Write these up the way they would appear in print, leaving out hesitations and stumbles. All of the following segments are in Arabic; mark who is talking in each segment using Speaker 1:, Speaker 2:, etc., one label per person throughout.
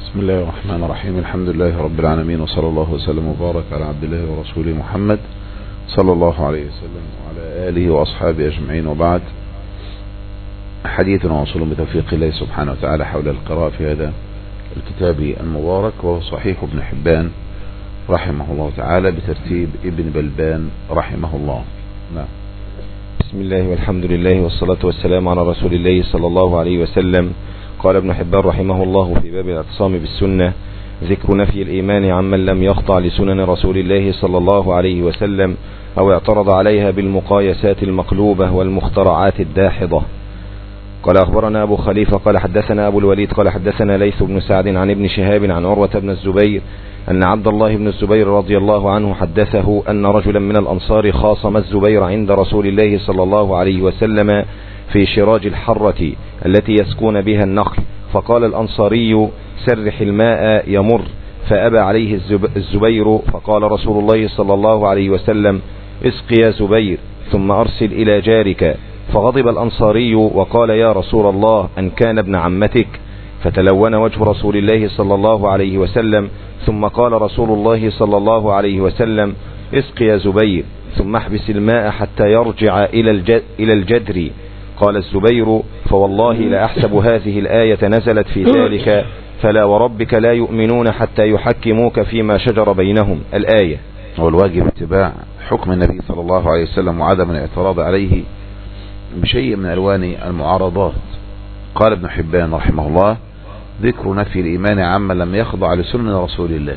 Speaker 1: بسم الله الرحمن الرحيم. الحمد لله رب العالمين، وصلى الله وسلم وبارك على عبد الله ورسوله محمد صلى الله عليه وسلم وعلى آله وأصحابه أجمعين، وبعد. حديثنا وصول بتوفيق الله سبحانه وتعالى حول القراءة في هذا الكتاب المبارك، وهو صحيح ابن حبان رحمه الله تعالى بترتيب ابن بلبان رحمه الله. نعم.
Speaker 2: بسم الله والحمد لله والصلاة والسلام على رسول الله صلى الله عليه وسلم. قال ابن حبان رحمه الله في باب الاعتصام بالسنة: ذكر نفي الإيمان عمن لم يخضع لسنن رسول الله صلى الله عليه وسلم أو اعترض عليها بالمقايسات المقلوبة والمخترعات الداحضة. قال أخبرنا أبو خليفة قال حدثنا أبو الوليد قال حدثنا ليث بن سعد عن ابن شهاب عن عروة بن الزبير أن عبد الله بن الزبير رضي الله عنه حدثه أن رجلا من الأنصار خاصم الزبير عند رسول الله صلى الله عليه وسلم في شراج الحرة التي يسكون بها النخل، فقال الأنصاري: سرح الماء يمر، فأبى عليه الزبير، فقال رسول الله صلى الله عليه وسلم: اسق يا زبير ثم أرسل إلى جارك. فغضب الأنصاري وقال: يا رسول الله، أن كان ابن عمتك؟ فتلون وجه رسول الله صلى الله عليه وسلم، ثم قال رسول الله صلى الله عليه وسلم: اسق يا زبير ثم احبس الماء حتى يرجع إلى الجدر. قال الزبير: فوالله لأحسب هذه الآية نزلت في ذلك، فلا وربك لا يؤمنون حتى يحكموك فيما شجر بينهم. الآية.
Speaker 1: والواجب اتباع حكم النبي صلى الله عليه وسلم وعدم الاعتراض عليه بشيء من ألوان المعارضات. قال ابن حبان رحمه الله: ذكر نفي الإيمان عمن لم يخضع لسنن رسول الله،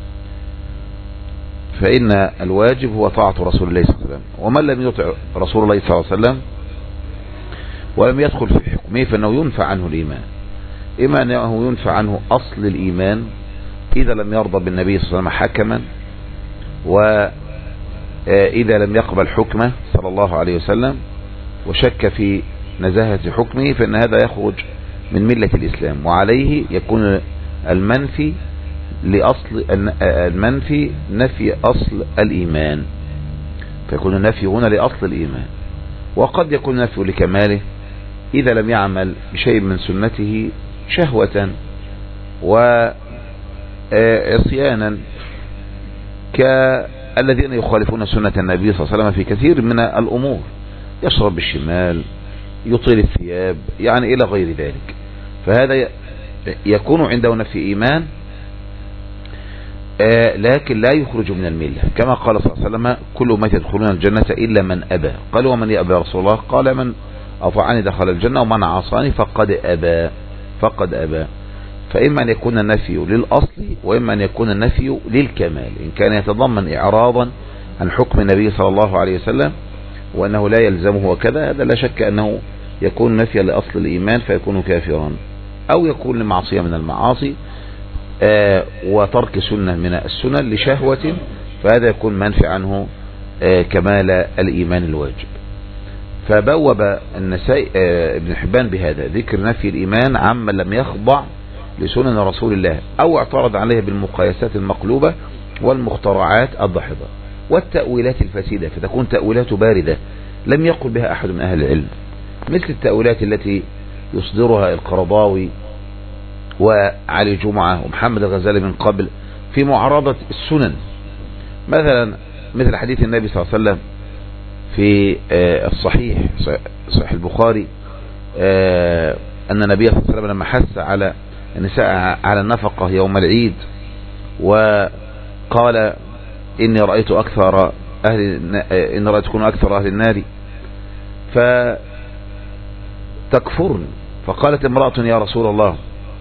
Speaker 1: فإن الواجب هو طاعة رسول الله صلى الله عليه وسلم، ومن لم يطع رسول الله صلى الله عليه وسلم ولم يدخل في حكمه فإنه ينفع عنه الإيمان. إما أنه ينفع عنه أصل الإيمان إذا لم يرضى بالنبي صلى الله عليه وسلم حكما، وإذا لم يقبل حكمه صلى الله عليه وسلم وشك في نزاهة حكمه، فإن هذا يخرج من ملة الإسلام، وعليه يكون المنفي نفي أصل الإيمان، فيكون النفي هنا لأصل الإيمان. وقد يكون النفي لكماله إذا لم يعمل بشيء من سنته شهوة وعصيانا، كالذين يخالفون سنة النبي صلى الله عليه وسلم في كثير من الأمور، يشرب بالشمال، يطيل الثياب، يعني إلى غير ذلك، فهذا يكون عنده نفي إيمان، لكن لا يخرج من الملة، كما قال صلى الله عليه وسلم: كل ما يدخلون الجنة إلا من أبى. قال: ومن يأبى يا رسول الله؟ قال: من أطاعني دخل الجنة، ومن عصاني فقد أبى. فإما أن يكون النفي للأصل، وإما أن يكون النفي للكمال، إن كان يتضمن إعراضا عن حكم النبي صلى الله عليه وسلم وأنه لا يلزمه وكذا، هذا لا شك أنه يكون نفيا لأصل الإيمان فيكون كافرا، أو يكون لمعصية من المعاصي وترك سنة من السنن لشهوة، فهذا يكون منفي عنه كمال الإيمان الواجب. فبوب النسائي ابن حبان بهذا: ذكر نفي الإيمان عمن لم يخضع لسنن رسول الله أو اعترض عليها بالمقايسات المقلوبة والمخترعات الداحضة والتأويلات الفاسدة، فتكون تأويلات باردة لم يقل بها أحد من أهل العلم، مثل التأويلات التي يصدرها القرضاوي وعلي جمعة ومحمد الغزالي من قبل في معارضة السنن، مثل حديث النبي صلى الله عليه وسلم في صحيح البخاري أن النبي صلى الله عليه وسلم لما حث على النساء على النفقة يوم العيد، وقال: إني رأيت تكون أكثر أهل النار فتكفرن. فقالت امرأة: يا رسول الله،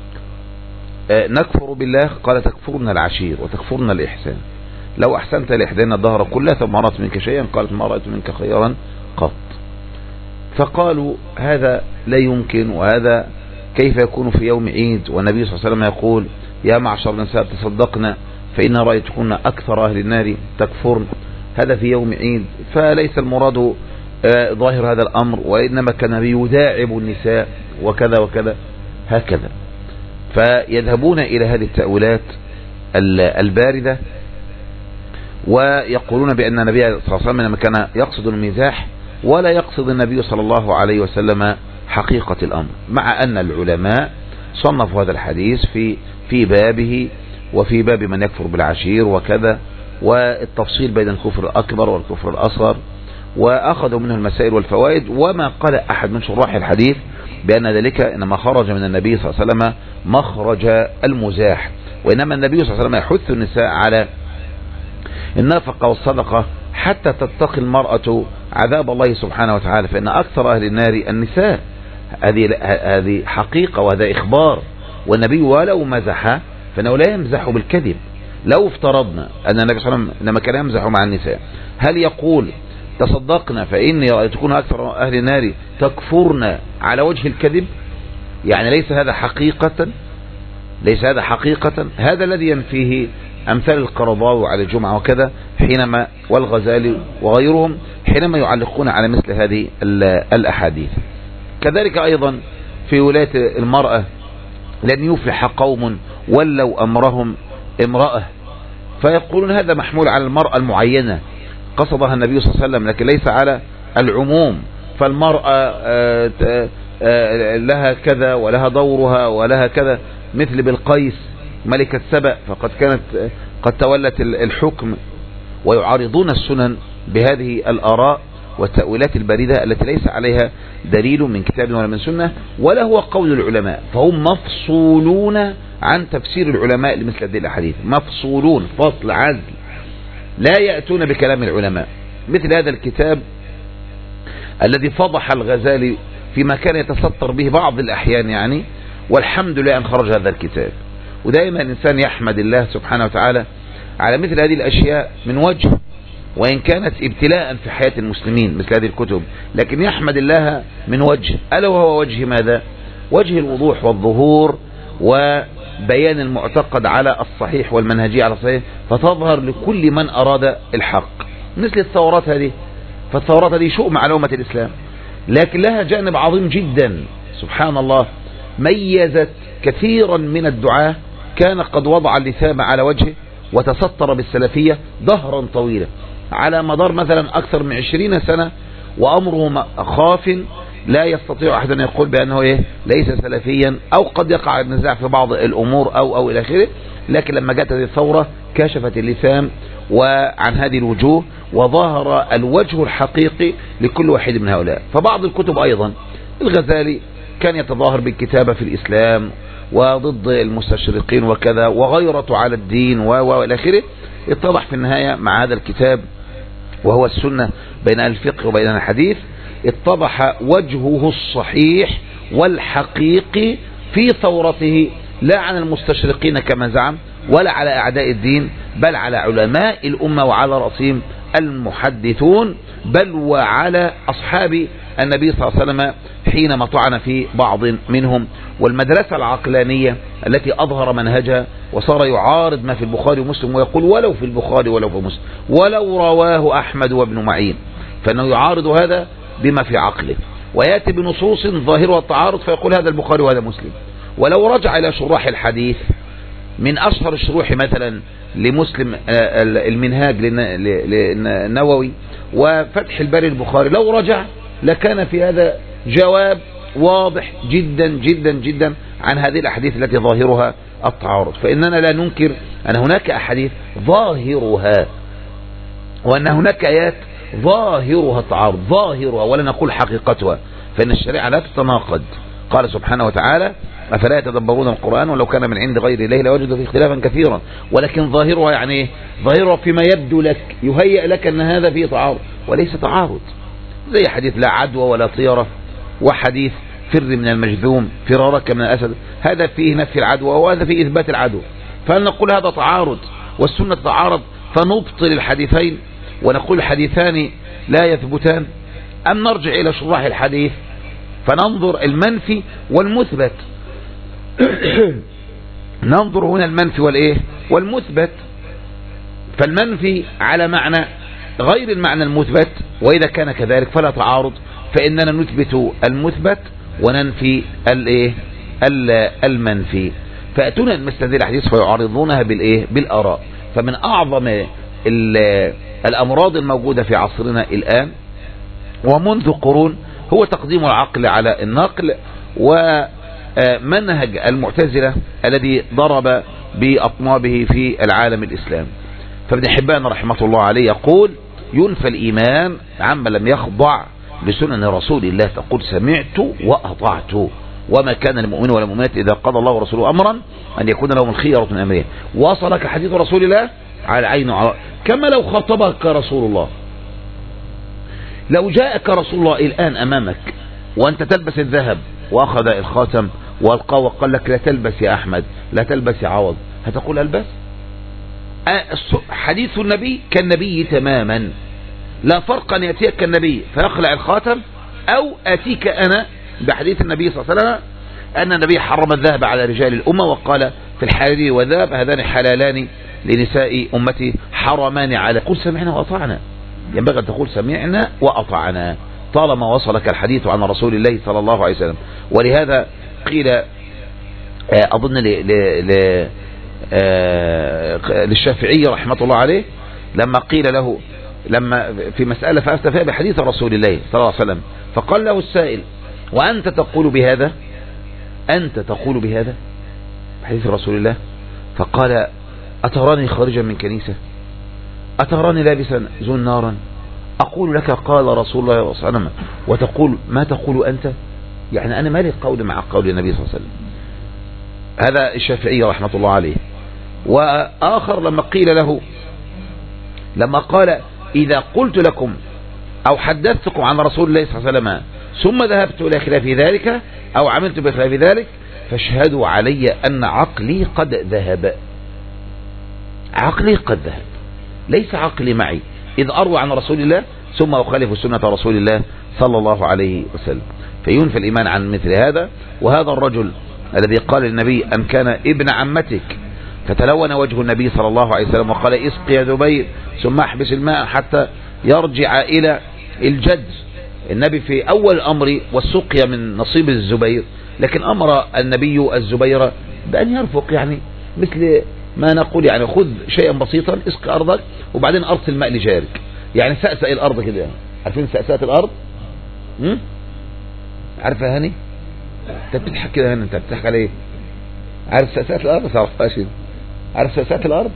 Speaker 1: نكفر بالله؟ قال: تكفرن العشير وتكفرن الإحسان، لو أحسنت لإحدانا الدهر كلها ثم رأت منك شيئا قالت: ما رأيت منك خيرا قط. فقالوا: هذا لا يمكن، وهذا كيف يكون في يوم عيد والنبي صلى الله عليه وسلم يقول: يا معشر النساء تصدقنا فإن رأيتكن أكثر أهل النار تكفرن، هذا في يوم عيد، فليس المراد ظاهر هذا الأمر، وإنما كان يداعب النساء وكذا وكذا هكذا. فيذهبون إلى هذه التأويلات الباردة، ويقولون بأن النبي صلى الله عليه وسلم لما كان يقصد المزاح ولا يقصد النبي صلى الله عليه وسلم حقيقة الأمر، مع أن العلماء صنفوا هذا الحديث في بابه وفي باب من يكفر بالعشير وكذا، والتفصيل بين الكفر الأكبر والكفر الأصغر، وأخذوا منه المسائل والفوائد. وما قال أحد من شراح الحديث بأن ذلك إنما خرج من النبي صلى الله عليه وسلم مخرج المزاح، وإنما النبي صلى الله عليه وسلم يحث النساء على النفقة والصدقة حتى تتقي المرأة عذاب الله سبحانه وتعالى، فإن أكثر أهل النار النساء. هذه حقيقة وهذا إخبار. والنبي ولو مزح فإنه لا يمزح بالكذب. لو افترضنا أن النبي صلى الله عليه وسلم لما كان يمزح مع النساء هل يقول تصدقنا فإني تكون أكثر أهل النار تكفرنا على وجه الكذب؟ يعني ليس هذا حقيقة، ليس هذا حقيقة. هذا الذي ينفيه أمثال القرضاوي على الجمعة وكذا حينما والغزالي وغيرهم حينما يعلقون على مثل هذه الأحاديث. كذلك أيضا في ولاية المرأة لن يفلح قوم ولوا أمرهم امرأة، فيقولون هذا محمول على المرأة المعينة قصدها النبي صلى الله عليه وسلم، لكن ليس على العموم. فالمرأة لها كذا ولها دورها ولها كذا، مثل بالقيس ملكة سبأ فقد كانت قد تولت الحكم، ويعارضون السنن بهذه الآراء والتأويلات الباردة التي ليس عليها دليل من كتاب ولا من سنة ولا هو قول العلماء. فهم مفصولون عن تفسير العلماء لمثل هذه الأحاديث، مفصولون فصل عزل، لا يأتون بكلام العلماء. مثل هذا الكتاب الذي فضح الغزالي فيما كان يتستر به بعض الأحيان يعني، والحمد لله أن خرج هذا الكتاب. ودائما الإنسان يحمد الله سبحانه وتعالى على مثل هذه الأشياء من وجه، وإن كانت ابتلاء في حياة المسلمين مثل هذه الكتب، لكن يحمد الله من وجه، ألا وهو وجه ماذا؟ وجه الوضوح والظهور وبيان المعتقد على الصحيح والمنهجية على الصحيح، فتظهر لكل من أراد الحق. مثل الثورات هذه، فالثورات هذه شؤم على أمة الإسلام، لكن لها جانب عظيم جدا سبحان الله، ميزت كثيرا من الدعاة كان قد وضع اللثام على وجهه وتستر بالسلفية ظهرا طويلا على مدار مثلا أكثر من 20 سنة، وأمره خاف، لا يستطيع أحد أن يقول بأنه ليس سلفيا، أو قد يقع النزاع في بعض الأمور أو إلى آخره. لكن لما جاءت هذه الثورة كشفت اللثام وعن هذه الوجوه، وظهر الوجه الحقيقي لكل واحد من هؤلاء. فبعض الكتب أيضا الغزالي كان يتظاهر بالكتابة في الإسلام وضد المستشرقين وكذا وغيرته على الدين وإلى آخره، اتضح في النهاية مع هذا الكتاب وهو السنة بين الفقه وبين الحديث، اتضح وجهه الصحيح والحقيقي في ثورته، لا عن المستشرقين كما زعم ولا على أعداء الدين، بل على علماء الأمة وعلى رأسهم المحدثون، بل وعلى أصحاب النبي صلى الله عليه وسلم حينما طعن في بعض منهم. والمدرسة العقلانية التي أظهر منهجها وصار يعارض ما في البخاري ومسلم ويقول ولو في البخاري ولو في مسلم ولو رواه أحمد وابن معين، فإنه يعارض هذا بما في عقله ويأتي بنصوص ظاهرها التعارض فيقول هذا البخاري وهذا مسلم. ولو رجع إلى شروح الحديث من أشهر الشروح مثلا لمسلم المنهاج للنووي وفتح الباري البخاري، لو رجع لكان في هذا جواب واضح جدا جدا جدا عن هذه الأحاديث التي ظاهرها التعارض. فإننا لا ننكر أن هناك أحاديث ظاهرها وأن هناك آيات ظاهرها التعارض، ظاهرها ولا نقول حقيقتها، فإن الشريعة لا تتناقض. قال سبحانه وتعالى أفلا يتدبرون القرآن ولو كان من عند غير الله لوجدوا فيه اختلافا كثيرا، ولكن ظاهرها يعني ايه؟ ظاهرها فيما يبدو لك يهيئ لك أن هذا فيه تعارض وليس تعارض، زي حديث لا عدوى ولا طيرة، وحديث فر من المجذوم فرارك من الأسد، هذا فيه نفي العدوى وهذا فيه إثبات العدوى، فهل نقول هذا تعارض والسنة تعارض فنبطل الحديثين ونقول الحديثان لا يثبتان، أم نرجع إلى شراح الحديث فننظر المنفي والمثبت ننظر هنا المنفي والمثبت، فالمنفي على معنى غير المعنى المثبت، وإذا كان كذلك فلا تعارض، فإننا نثبت المثبت وننفي المنفي. فأتونا مثل هذه الأحاديث فيعارضونها بالآراء. فمن أعظم الأمراض الموجودة في عصرنا الآن ومنذ قرون هو تقديم العقل على النقل، منهج المعتزلة الذي ضرب بأطنابه في العالم الإسلامي. فابن حبان رحمه الله عليه يقول ينفى الإيمان عما لم يخضع لسنن رسول الله، تقول سمعت وأطعت، وما كان للمؤمن ولا المؤمنات إذا قضى الله ورسوله أمرا أن يكون لهم الخيرة من أمره. وصلك حديث رسول الله على عين وعلى، كما لو خاطبك رسول الله. لو جاءك رسول الله الآن أمامك وأنت تلبس الذهب وأخذ الخاتم والقاه وقال لك لا تلبس يا أحمد، لا تلبس يا عوض، هتقول ألبس؟ حديث النبي كالنبي تماما، لا فرق أن يأتيك كالنبي فيخلع الخاتم، أو أتيك أنا بحديث النبي صلى الله عليه وسلم أن النبي حرم الذهب على رجال الأمة وقال في الحرير والذهب هذان حلالان لنساء أمتي حرمان على. قل سمعنا وأطعنا، ينبغي أن تقول سمعنا وأطعنا طالما وصلك الحديث عن رسول الله صلى الله عليه وسلم. ولهذا قيل أظن للشافعي رحمة الله عليه لما قيل له لما في مسألة فأفتى بحديث رسول الله صلى الله عليه وسلم، فقال له السائل وأنت تقول بهذا، أنت تقول بهذا حديث رسول الله؟ فقال أتراني خارجا من كنيسة؟ أتراني لابسا زنارا؟ أقول لك قال رسول الله صلى الله عليه وسلم وتقول ما تقول أنت؟ يعني أنا مالي قول مع قول النبي صلى الله عليه وسلم. هذا الشافعي رحمة الله عليه. وآخر لما قيل له لما قال إذا قلت لكم أو حدثتكم عن رسول الله صلى الله عليه وسلم ثم ذهبت إلى خلاف ذلك أو عملت بخلاف ذلك فاشهدوا علي أن عقلي قد ذهب. عقلي قد ذهب، ليس عقلي معي إذ أروى عن رسول الله ثم أخالف سنة رسول الله صلى الله عليه وسلم. فينفى الإيمان عن مثل هذا. وهذا الرجل الذي قال للنبي أن كان ابن عمتك فتلون وجه النبي صلى الله عليه وسلم وقال اسقي يا زبير ثم احبس الماء حتى يرجع إلى الجد. النبي في أول الأمر والسقيا من نصيب الزبير، لكن أمر النبي الزبير بأن يرفق، يعني مثل ما نقول يعني خذ شيئا بسيطا اسقي أرضك وبعدين أرسل الماء لجارك، يعني سأسأ الأرض كده. عارفين سأسأة الأرض؟ عارفة يا هاني؟ انت بتضحك كده هنا، انت بتضحك على ايه؟ عارف سأسأة الأرض؟ ما تعرفهاش؟ عارف سأسأة الأرض؟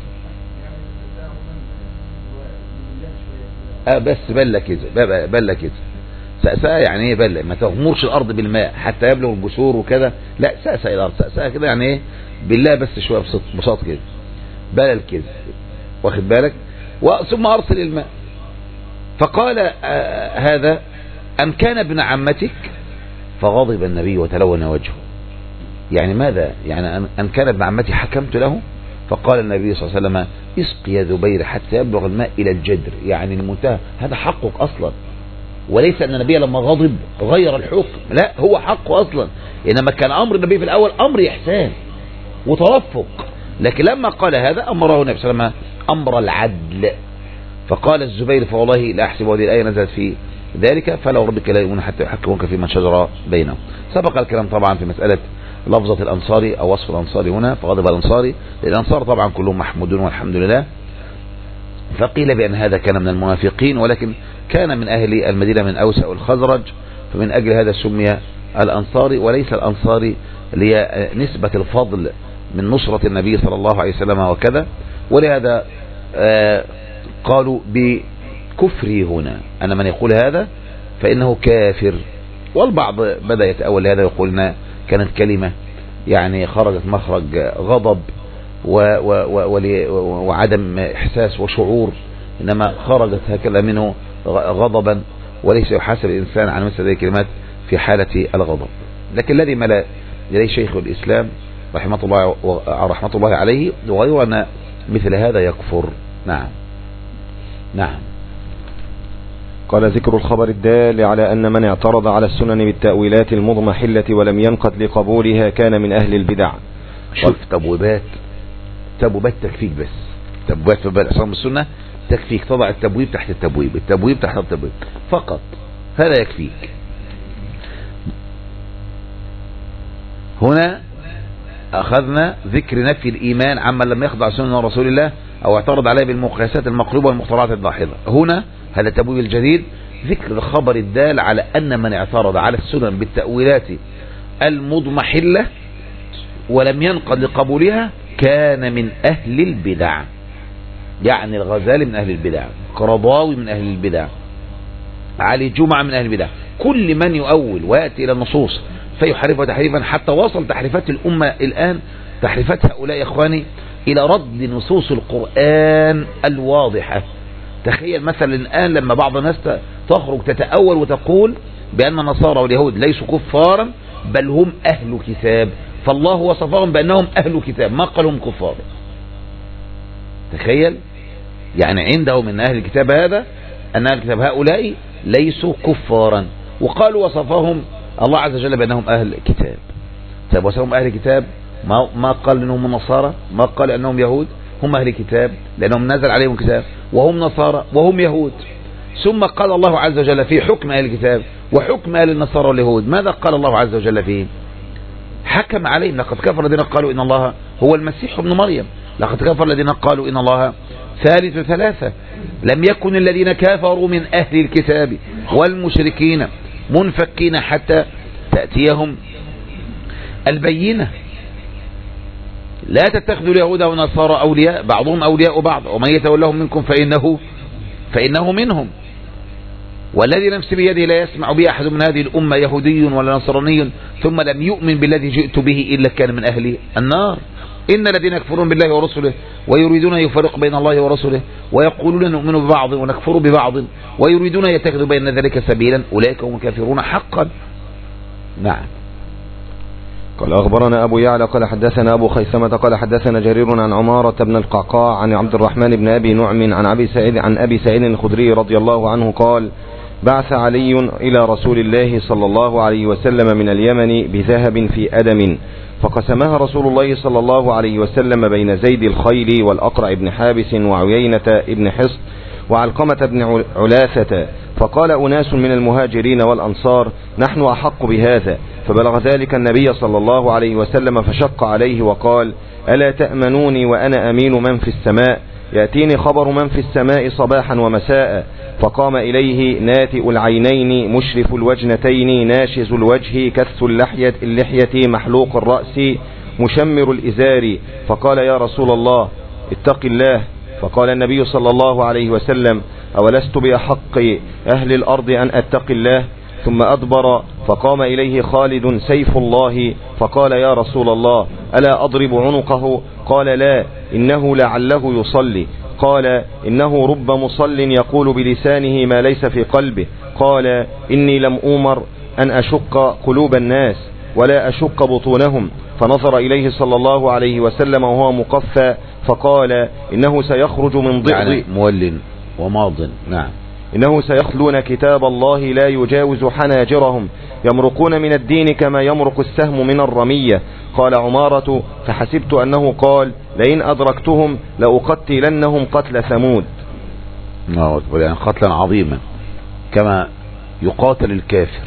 Speaker 1: بس بلة كده، بلة كده. سأسأة يعني ايه بلة؟ ما تغمرش الأرض بالماء حتى يبلغ الجسور وكذا، لا سأسأة الأرض، سأسأة كده يعني ايه؟ بالله بس شوية بساط كده، بلل كده، واخد بالك؟ ثم أرسل الماء. فقال هذا أم كان ابن عمتك؟ فغضب النبي وتلون وجهه. يعني ماذا؟ يعني أن كان ابن عمتي حكمت له؟ فقال النبي صلى الله عليه وسلم اسقي يا زبير حتى يبلغ الماء إلى الجدر، يعني المنتهى، هذا حقك أصلا، وليس أن النبي لما غضب غير الحكم، لا هو حقه أصلا. إنما كان أمر النبي في الأول أمر إحسان وترفق، لكن لما قال هذا أمره النبي صلى الله عليه وسلم أمر العدل. فقال الزبير فوالله لا أحسب هذه الآية نزلت في ذلك فلو ربك لا يؤمنون حتى يحكموك فيما شجر بينهم. سبق الكلام طبعا في مسألة لفظة الأنصاري أو وصف الأنصاري هنا، فغضب الأنصاري. الأنصار طبعا كلهم محمودون والحمد لله. فقيل بأن هذا كان من المنافقين، ولكن كان من أهل المدينة من أوس أو الخزرج، فمن أجل هذا سمي الأنصاري، وليس الأنصاري لنسبة الفضل من نصرة النبي صلى الله عليه وسلم وكذا. ولهذا قالوا بكفري هنا أن من يقول هذا فإنه كافر. والبعض بدأ يتأول هذا ويقولنا كانت كلمة يعني خرجت مخرج غضب وعدم إحساس وشعور، إنما خرجت هكذا منه غضبا، وليس يحاسب الإنسان عن مثل هذه الكلمات في حالة الغضب. لكن الذي ملا إليه شيخ الإسلام رحمة الله عليه وغيره أن مثل هذا يكفر. نعم.
Speaker 2: قال ذكر الخبر الدال على أن من اعترض على السنن بالتأويلات المضمحلة ولم ينقد لقبولها كان من أهل البدع.
Speaker 1: شوف تبويبات تكفيك، بس تبويبات في باب الاعتصام بالسنة تكفيك، تضع التبويب تحت التبويب تحت التبويب فقط، هذا يكفيك. هنا أخذنا ذكر نفي الإيمان عمن لم يخضع سنة رسول الله أو اعترض عليه بالمقياسات المقلوبة والمخترعات الضاحضة. هنا هذا التبويب الجديد ذكر الخبر الدال على أن من اعترض على السنن بالتأويلات المضمحلة ولم ينقض لقبولها كان من أهل البدع. يعني الغزالي من أهل البدع، قرضاوي من أهل البدع، علي جمعة من أهل البدع. كل من يؤول ويأتي إلى النصوص فيحرفها تحريفا، حتى وصل تحريفات الأمة الآن، تحريفات هؤلاء يا إخواني إلى رد نصوص القرآن الواضحة. تخيل مثلا الآن لما بعض الناس تخرج تتأول وتقول بأن النصارى واليهود ليسوا كفارا بل هم أهل كتاب، فالله وصفهم بأنهم أهل كتاب ما قالهم كفار. تخيل، يعني عندهم من أهل الكتاب هذا أن أهل الكتاب هؤلاء ليسوا كفارا، وقالوا وصفهم الله عز وجل بأنهم أهل كتاب. طيب وصفهم أهل كتاب، ما قال أنهم نصارى، ما قال أنهم يهود، هم أهل كتاب لأنهم نزل عليهم كتاب، وهم نصارى وهم يهود. ثم قال الله عز وجل في حكم أهل الكتاب وحكم أهل النصارى واليهود، ماذا قال الله عز وجل فيه؟ حكم عليهم لقد كفر الذين قالوا إن الله هو المسيح ابن مريم، لقد كفر الذين قالوا إن الله ثالث ثلاثة. لم يكن الذين كفروا من أهل الكتاب والمشركين منفكين حتى تأتيهم البينة. لا تتخذوا اليهود والنصارى أولياء بعضهم أولياء بعض ومن يتولهم منكم فإنه منهم، والذي نفسي بيده لا يسمع بي أحد من هذه الأمة يهودي ولا نصراني ثم لم يؤمن بالذي جئت به إلا كان من أهل النار. إن الذين يكفرون بالله ورسله ويريدون أن يفرقوا بين الله ورسله ويقولون نؤمن ببعض ونكفر ببعض ويريدون أن يتخذوا بين ذلك سبيلا أولئك هم الكافرون حقا. نعم.
Speaker 2: قال أخبرنا أبو يعلى قال حدثنا أبو خيثمة قال حدثنا جرير عن عمارة بن القعقاع عن عبد الرحمن بن أبي نعم عن أبي سعيد الخدري رضي الله عنه قال بعث علي إلى رسول الله صلى الله عليه وسلم من اليمن بذهب في أدم، فقسمها رسول الله صلى الله عليه وسلم بين زيد الخيل والأقرع بن حابس وعيينة بن حصن وعلقمة بن علاثة، فقال أناس من المهاجرين والأنصار نحن أحق بهذا، فبلغ ذلك النبي صلى الله عليه وسلم فشق عليه وقال ألا تأمنوني وأنا أمين من في السماء؟ يأتيني خبر من في السماء صباحا ومساء. فقام إليه ناتئ العينين مشرف الوجنتين ناشز الوجه كث اللحية محلوق الرأس مشمر الإزار، فقال يا رسول الله اتق الله. فقال النبي صلى الله عليه وسلم أولست بأحق أهل الأرض أن أتقي الله؟ ثم أدبر فقام إليه خالد سيف الله فقال يا رسول الله ألا أضرب عنقه؟ قال لا إنه لعله يصلي. قال إنه رب مصل يقول بلسانه ما ليس في قلبه. قال إني لم أمر أن أشق قلوب الناس ولا أشق بطونهم. فنظر إليه صلى الله عليه وسلم وهو مقفى فقال إنه سيخرج من ضئض
Speaker 1: يعني مول وماض. نعم.
Speaker 2: إنه سيخلون كتاب الله لا يجاوز حناجرهم يمرقون من الدين كما يمرق السهم من الرمية. قال عمارة فحسبت أنه قال لئن أدركتهم لأقتلنهم قتل ثمود.
Speaker 1: يعني قتلا عظيما كما يقاتل الكافر،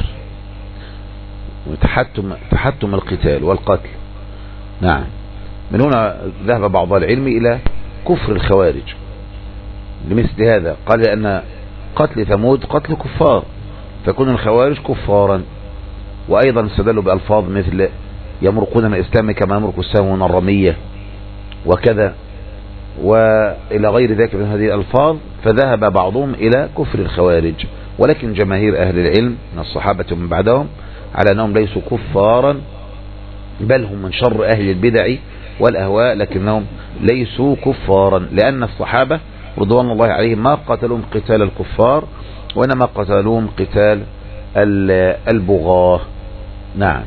Speaker 1: وتحتم القتال والقتل. نعم. من هنا ذهب بعض العلم إلى كفر الخوارج لمثل هذا، قال لأن قتل ثمود قتل كفار فكون الخوارج كفارا. وأيضا استدلوا بألفاظ مثل يمرقون من الإسلام كما يمرق السهم من الرمية وكذا وإلى غير ذلك من هذه الألفاظ، فذهب بعضهم إلى كفر الخوارج. ولكن جماهير أهل العلم من الصحابة ومن بعدهم على أنهم ليسوا كفارا بل هم من شر أهل البدع والأهواء، لكنهم ليسوا كفارا لأن الصحابة رضوان الله عليهم ما قتلهم قتال الكفار وإنما قتلهم قتال البغاة. نعم.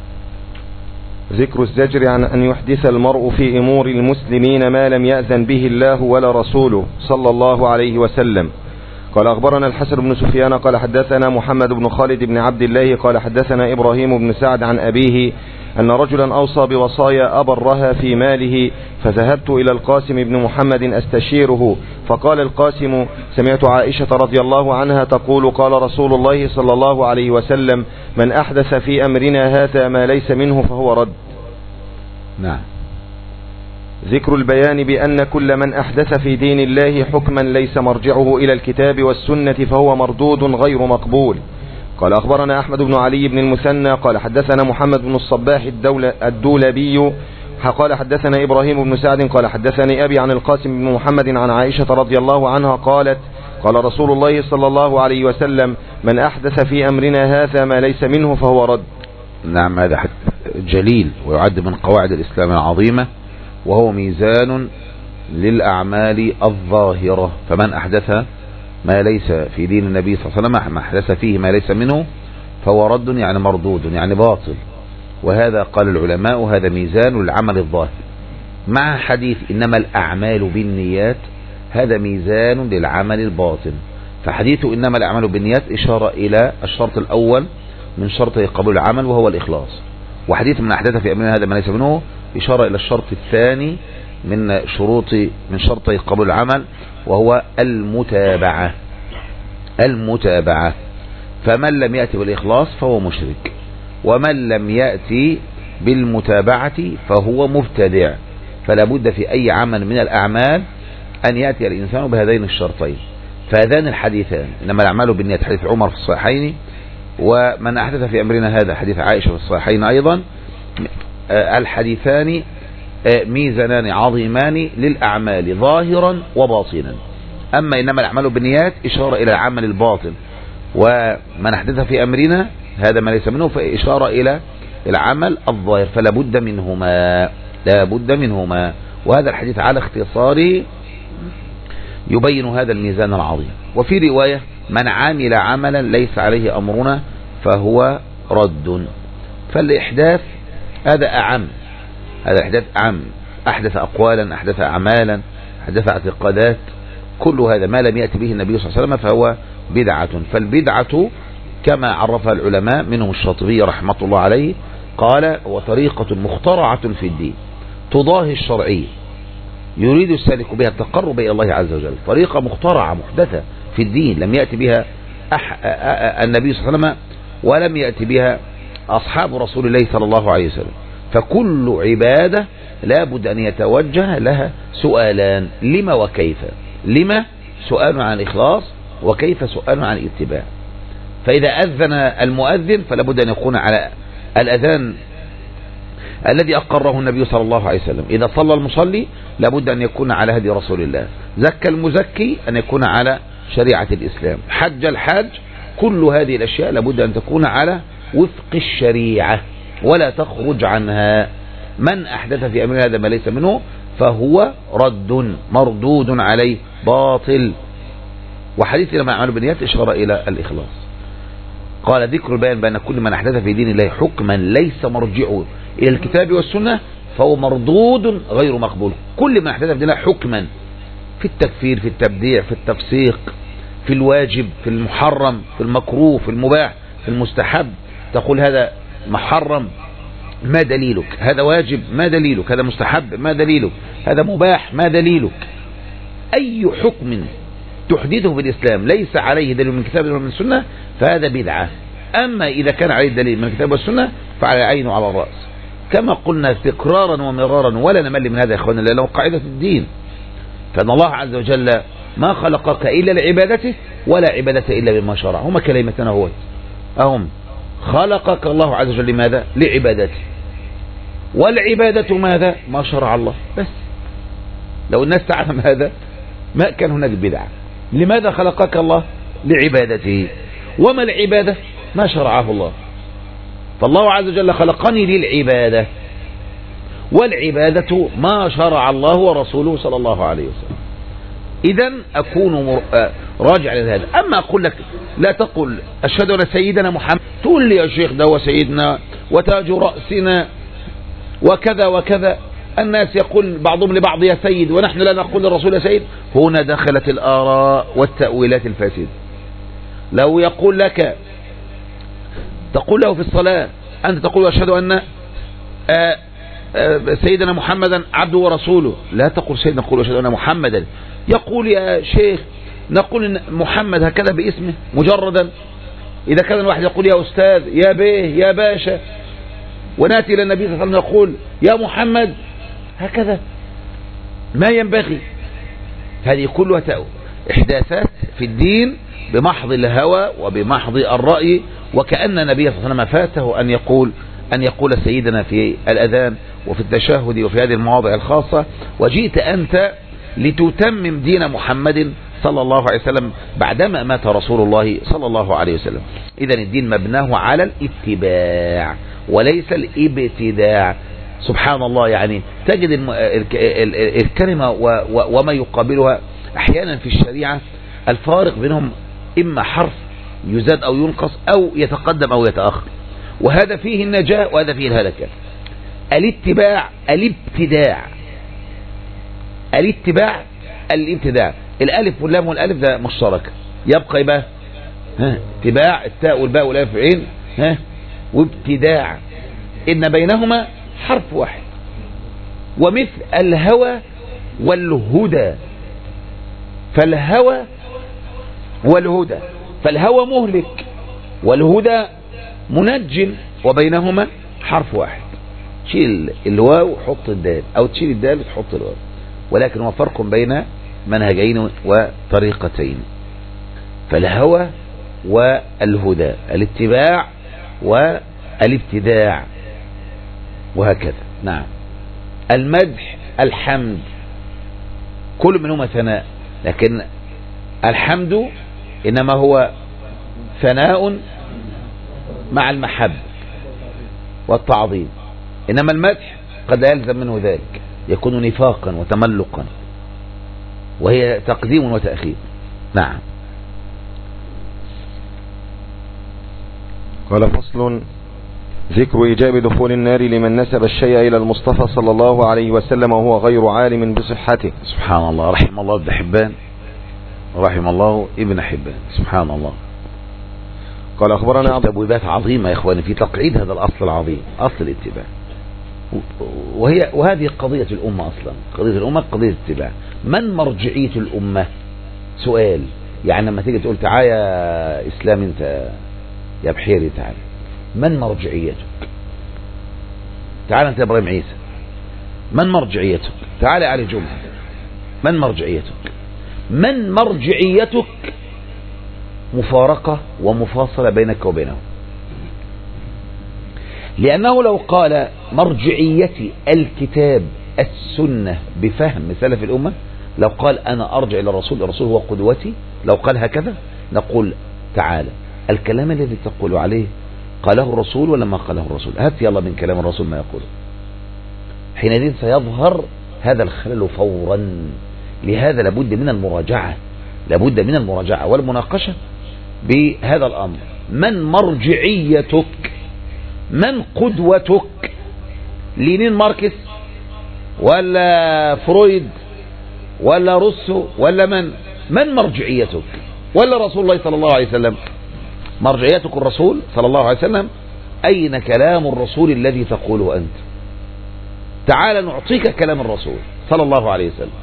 Speaker 2: ذكر الزجر عن أن يحدث المرء في أمور المسلمين ما لم يأذن به الله ولا رسوله صلى الله عليه وسلم. قال أخبرنا الحسن بن سفيان قال حدثنا محمد بن خالد بن عبد الله قال حدثنا إبراهيم بن سعد عن أبيه أن رجلا أوصى بوصايا أبرها في ماله، فذهبت إلى القاسم بن محمد أستشيره، فقال القاسم سمعت عائشة رضي الله عنها تقول قال رسول الله صلى الله عليه وسلم من أحدث في أمرنا هذا ما ليس منه فهو رد.
Speaker 1: نعم.
Speaker 2: ذكر البيان بأن كل من أحدث في دين الله حكما ليس مرجعه إلى الكتاب والسنة فهو مردود غير مقبول. قال أخبرنا أحمد بن علي بن المثنى قال حدثنا محمد بن الصباح الدولبي قال حدثنا إبراهيم بن سعد قال حدثني أبي عن القاسم بن محمد عن عائشة رضي الله عنها قالت قال رسول الله صلى الله عليه وسلم من أحدث في أمرنا هذا ما ليس منه فهو رد.
Speaker 1: نعم، هذا جليل ويعد من قواعد الإسلام العظيمة، وهو ميزان للأعمال الظاهرة. فمن أحدث ما ليس في دين النبي صلى الله عليه وسلم، ما أحدث فيه ما ليس منه فهو رد، يعني مردود، يعني باطل. وهذا قال العلماء هذا ميزان للعمل الظاهر، مع حديث إنما الأعمال بالنيات هذا ميزان للعمل الباطن. فحديث إنما الأعمال بالنيات إشارة إلى الشرط الأول من شرطي قبول العمل وهو الإخلاص، وحديث من أحدث في أمرنا هذا ما ليس منه إشارة إلى الشرط الثاني من شرطي قبول العمل وهو المتابعة. فمن لم يأتي بالإخلاص فهو مشرك، ومن لم يأتي بالمتابعة فهو مبتدع. فلا بد في أي عمل من الأعمال أن يأتي الإنسان بهذين الشرطين. فهذان الحديثان إنما الأعمال بالنيات حديث عمر في الصحيحين، ومن أحدث في أمرنا هذا حديث عائشة في الصحيحين أيضا، الحديثان ميزانان عظيمان للأعمال ظاهرا وباطنا. أما إنما الأعمال بالنيات إشارة إلى العمل الباطن، ومن أحدث في أمرنا هذا ما ليس منه فإشارة إلى العمل الظاهر. فلا بد منهما. وهذا الحديث على اختصاره يبين هذا الميزان العظيم. وفي رواية من عمل عملا ليس عليه أمرنا فهو رد. فالإحداث هذا أعم، هذا الإحداث أعم، أحدث أقوالا، أحدث أعمالا، أحدث اعتقادات، كل هذا ما لم يأتي به النبي صلى الله عليه وسلم فهو بدعة. فالبدعة كما عرفها العلماء منهم الشاطبي رحمة الله عليه قال وطريقة مخترعة في الدين تضاهي الشرعية يريد السالك بها التقرب إلى الله عز وجل. طريقة مخترعة محدثة في الدين لم يأتي بها النبي صلى الله عليه وسلم ولم يأتي بها أصحاب رسول الله صلى الله عليه وسلم. فكل عبادة لا بد أن يتوجه لها سؤالان: لما وكيف. لما سؤال عن الإخلاص، وكيف سؤال عن الاتباع. فإذا أذن المؤذن فلا بد أن يكون على الأذان الذي أقره النبي صلى الله عليه وسلم. إذا صلى المصلي لابد أن يكون على هدي رسول الله. زكى المزكي أن يكون على شريعة الإسلام. حج الحاج، كل هذه الأشياء لابد أن تكون على وفق الشريعة ولا تخرج عنها. من أحدث في أمرنا هذا ما ليس منه فهو رد مردود عليه باطل. وحديث لما عملوا بالنيات إشارة إلى الإخلاص. قال ذكر البيان بأن كل من أحدث في دين الله حكما ليس مرجعه إلى الكتاب والسنة فهو مردود غير مقبول. كل من أحدث في دين الله حكما في التكفير، في التبديع، في التفسيق، في الواجب، في المحرم، في المكروه، في المباح، في المستحب، تقول هذا محرم ما دليلك، هذا واجب ما دليلك، هذا مستحب ما دليلك، هذا مباح ما دليلك. أي حكم تحدثه في الإسلام ليس عليه دليل من الكتاب ومن السنة فهذا بدعة. أما إذا كان عليه دليل من الكتاب والسنة فعلى العين وعلى الرأس، كما قلنا تكرارا ومرارا ولا نمل من هذا يا إخوانا، لأنه قاعدة الدين. فإن الله عز وجل ما خلقك إلا لعبادته ولا عبادة إلا بما شرع. هما كلمتنا هو أهم. خلقك الله عز وجل لماذا؟ لعبادته. والعبادة ماذا؟ ما شرع الله. بس لو الناس تعلم هذا ما كان هناك بدعة. لماذا خلقك الله؟ لعبادته. وما العبادة؟ ما شرعه الله. فالله عز وجل خلقني للعبادة، والعبادة ما شرع الله ورسوله صلى الله عليه وسلم. إذن أكون راجع لهذا. أما أقول لك لا تقل أشهد أن سيدنا محمد، تقول لي يا شيخ ده وسيدنا وتاج رأسنا وكذا وكذا. الناس يقول بعضهم لبعض يا سيد ونحن لا نقول للرسول يا سيد. هنا دخلت الآراء والتأويلات الفاسدة. لو يقول لك تقول له في الصلاة أنت تقول أشهد أن سيدنا محمدا عبده ورسوله، لا تقول سيدنا، نقول أشهد أن محمدا. يقول يا شيخ نقول إن محمد هكذا باسمه مجردا. إذا كان الواحد يقول يا أستاذ يا بيه يا باشا، ونأتي إلى النبي صلى الله عليه وسلم يقول يا محمد هكذا، ما ينبغي. هذه كلها إحداثات في الدين بمحض الهوى وبمحض الرأي، وكأن النبي صلى الله عليه وسلم فاته أن يقول سيدنا في الأذان وفي التشهد وفي هذه المواضع الخاصة: وجئت أنت لتتمم دين محمد صلى الله عليه وسلم بعدما مات رسول الله صلى الله عليه وسلم. إذن الدين مبناه على الاتباع وليس الابتداع. سبحان الله، يعني تجد الكلمة وما يقابلها أحيانا في الشريعة الفارق بينهم إما حرف يزاد أو ينقص أو يتقدم أو يتأخر، وهذا فيه النجاة وهذا فيه الهلكة. الاتباع الابتداع، الالف واللام والالف ده مشترك، يبقى يبقى اتباع التاء والباء والالف والعين وابتداع، ان بينهما حرف واحد. ومثل الهوى والهدى، فالهوى والهدى، فالهوى مهلك والهدى منجل، وبينهما حرف واحد. تشيل الواو حط الدال، او تشيل الدال تحط الواو، ولكن هو فرق بين منهجين وطريقتين. فالهوى والهدى، الاتباع والابتداع، وهكذا. نعم. المدح الحمد، كل منهما ثناء، لكن الحمد إنما هو ثناء مع المحب والتعظيم، إنما المدح قد يلزم منه ذلك، يكون نفاقا وتملقا، وهي تقديم وتأخير. نعم.
Speaker 2: قال: فصل: ذكر إيجاب دخول النار لمن نسب الشيء إلى المصطفى صلى الله عليه وسلم وهو غير عالم بصحته.
Speaker 1: سبحان الله، رحم الله ابن حبان، رحم الله ابن حبان، سبحان الله.
Speaker 2: قال: أخبرنا
Speaker 1: تبويبات عظيمة يا إخواني في تقعيد هذا الأصل العظيم، أصل الاتباع. وهذه قضية الأمة أصلا، قضية الأمة قضية الاتباع. من مرجعية الأمة؟ سؤال. يعني لما تيجي تقول تعالى يا إسلام أنت يا بحيري تعالى، من مرجعيتك؟ تعالى أنت يا إبراهيم عيسى، من مرجعيتك؟ تعالى علي جمعة، من مرجعيتك؟ من مرجعيتك مفارقة ومفاصلة بينك وبينه، لأنه لو قال مرجعيتي الكتاب السنة بفهم سلف الأمة، لو قال أنا أرجع إلى الرسول، الرسول هو قدوتي، لو قال هكذا نقول تعالى الكلام الذي تقول عليه قاله الرسول ولا ما قاله الرسول؟ هات يلا من كلام الرسول ما يقوله. حينئذ سيظهر هذا الخلل فورا. لهذا لابد من المراجعة، لابد من المراجعة والمناقشة بهذا الأمر. من مرجعيتك؟ من قدوتك؟ لينين ماركس ولا فرويد ولا روسو ولا من مرجعيتك؟ ولا رسول الله صلى الله عليه وسلم؟ مرجعيتك الرسول صلى الله عليه وسلم. أين كلام الرسول الذي تقوله أنت؟ تعال نعطيك كلام الرسول صلى الله عليه وسلم.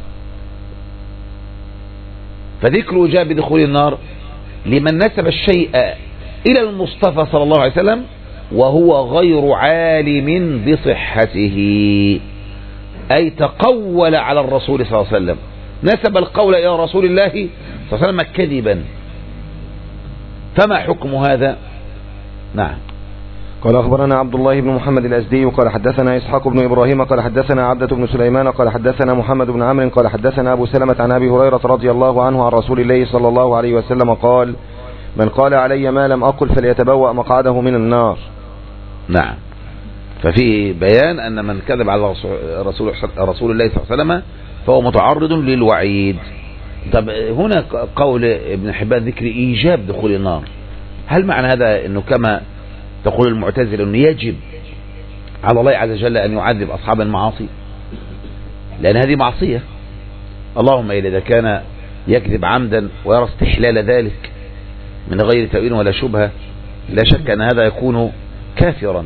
Speaker 1: فذكر إيجاب دخول النار لمن نسب الشيء إلى المصطفى صلى الله عليه وسلم وهو غير عالم بصحته، أي تقول على الرسول صلى الله عليه وسلم، نسب القول إلى رسول الله صلى الله عليه وسلم كذبا. فما حكم هذا؟ نعم.
Speaker 2: قال: أخبرنا عبد الله بن محمد الأزدي قال حدثنا إسحاق بن إبراهيم قال حدثنا عبدة بن سليمان قال حدثنا محمد بن عمرو قال حدثنا أبو سلمة عن أبي هريرة رضي الله عنه عن رسول الله صلى الله عليه وسلم قال: من قال علي ما لم أقل فليتبوأ مقعده من النار.
Speaker 1: نعم. ففي بيان أن من كذب على رسول الله صلى الله عليه وسلم فهو متعرض للوعيد. طب هنا قول ابن حبان ذكر إيجاب دخول النار، هل معنى هذا أنه كما تقول المعتزلة أنه يجب على الله عز وجل أن يعذب أصحاب المعاصي؟ لأن هذه معصية، اللهم إلا إذا كان يكذب عمدا ويرى استحلال ذلك من غير تأويل ولا شبهة، لا شك أن هذا يكون كافرا.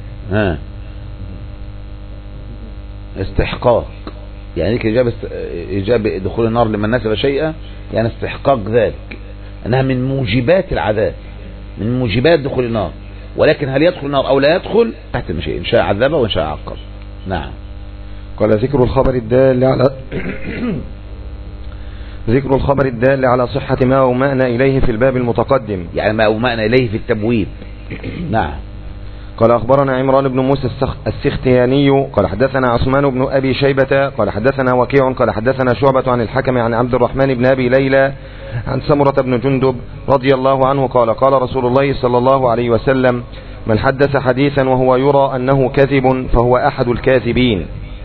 Speaker 1: استحقاق، يعني إيجاب دخول النار لمن نسب شيئا يعني استحقاق ذلك، أنها من موجبات العذاب، من موجبات دخول النار. ولكن هل يدخل النار أو لا يدخل تحت المشيئة، إن شاء عذبه وإن شاء عقب. نعم.
Speaker 2: قال: ذكر الخبر الدال على ذكر الخبر الدال على صحة ما أومأنا إليه في الباب المتقدم،
Speaker 1: يعني ما أومأنا إليه في التبويب. نعم.
Speaker 2: قال أخبرنا عمران بن موسى السختياني قال حدثنا عثمان بن أبي شيبة قال حدثنا وكيع قال حدثنا شعبة عن الحكم عن عبد الرحمن بن أبي ليلى عن سمرة بن جندب رضي الله عنه قال قال رسول الله صلى الله عليه وسلم: من حدث حديثا وهو يرى أنه كذب فهو أحد الكاذبين.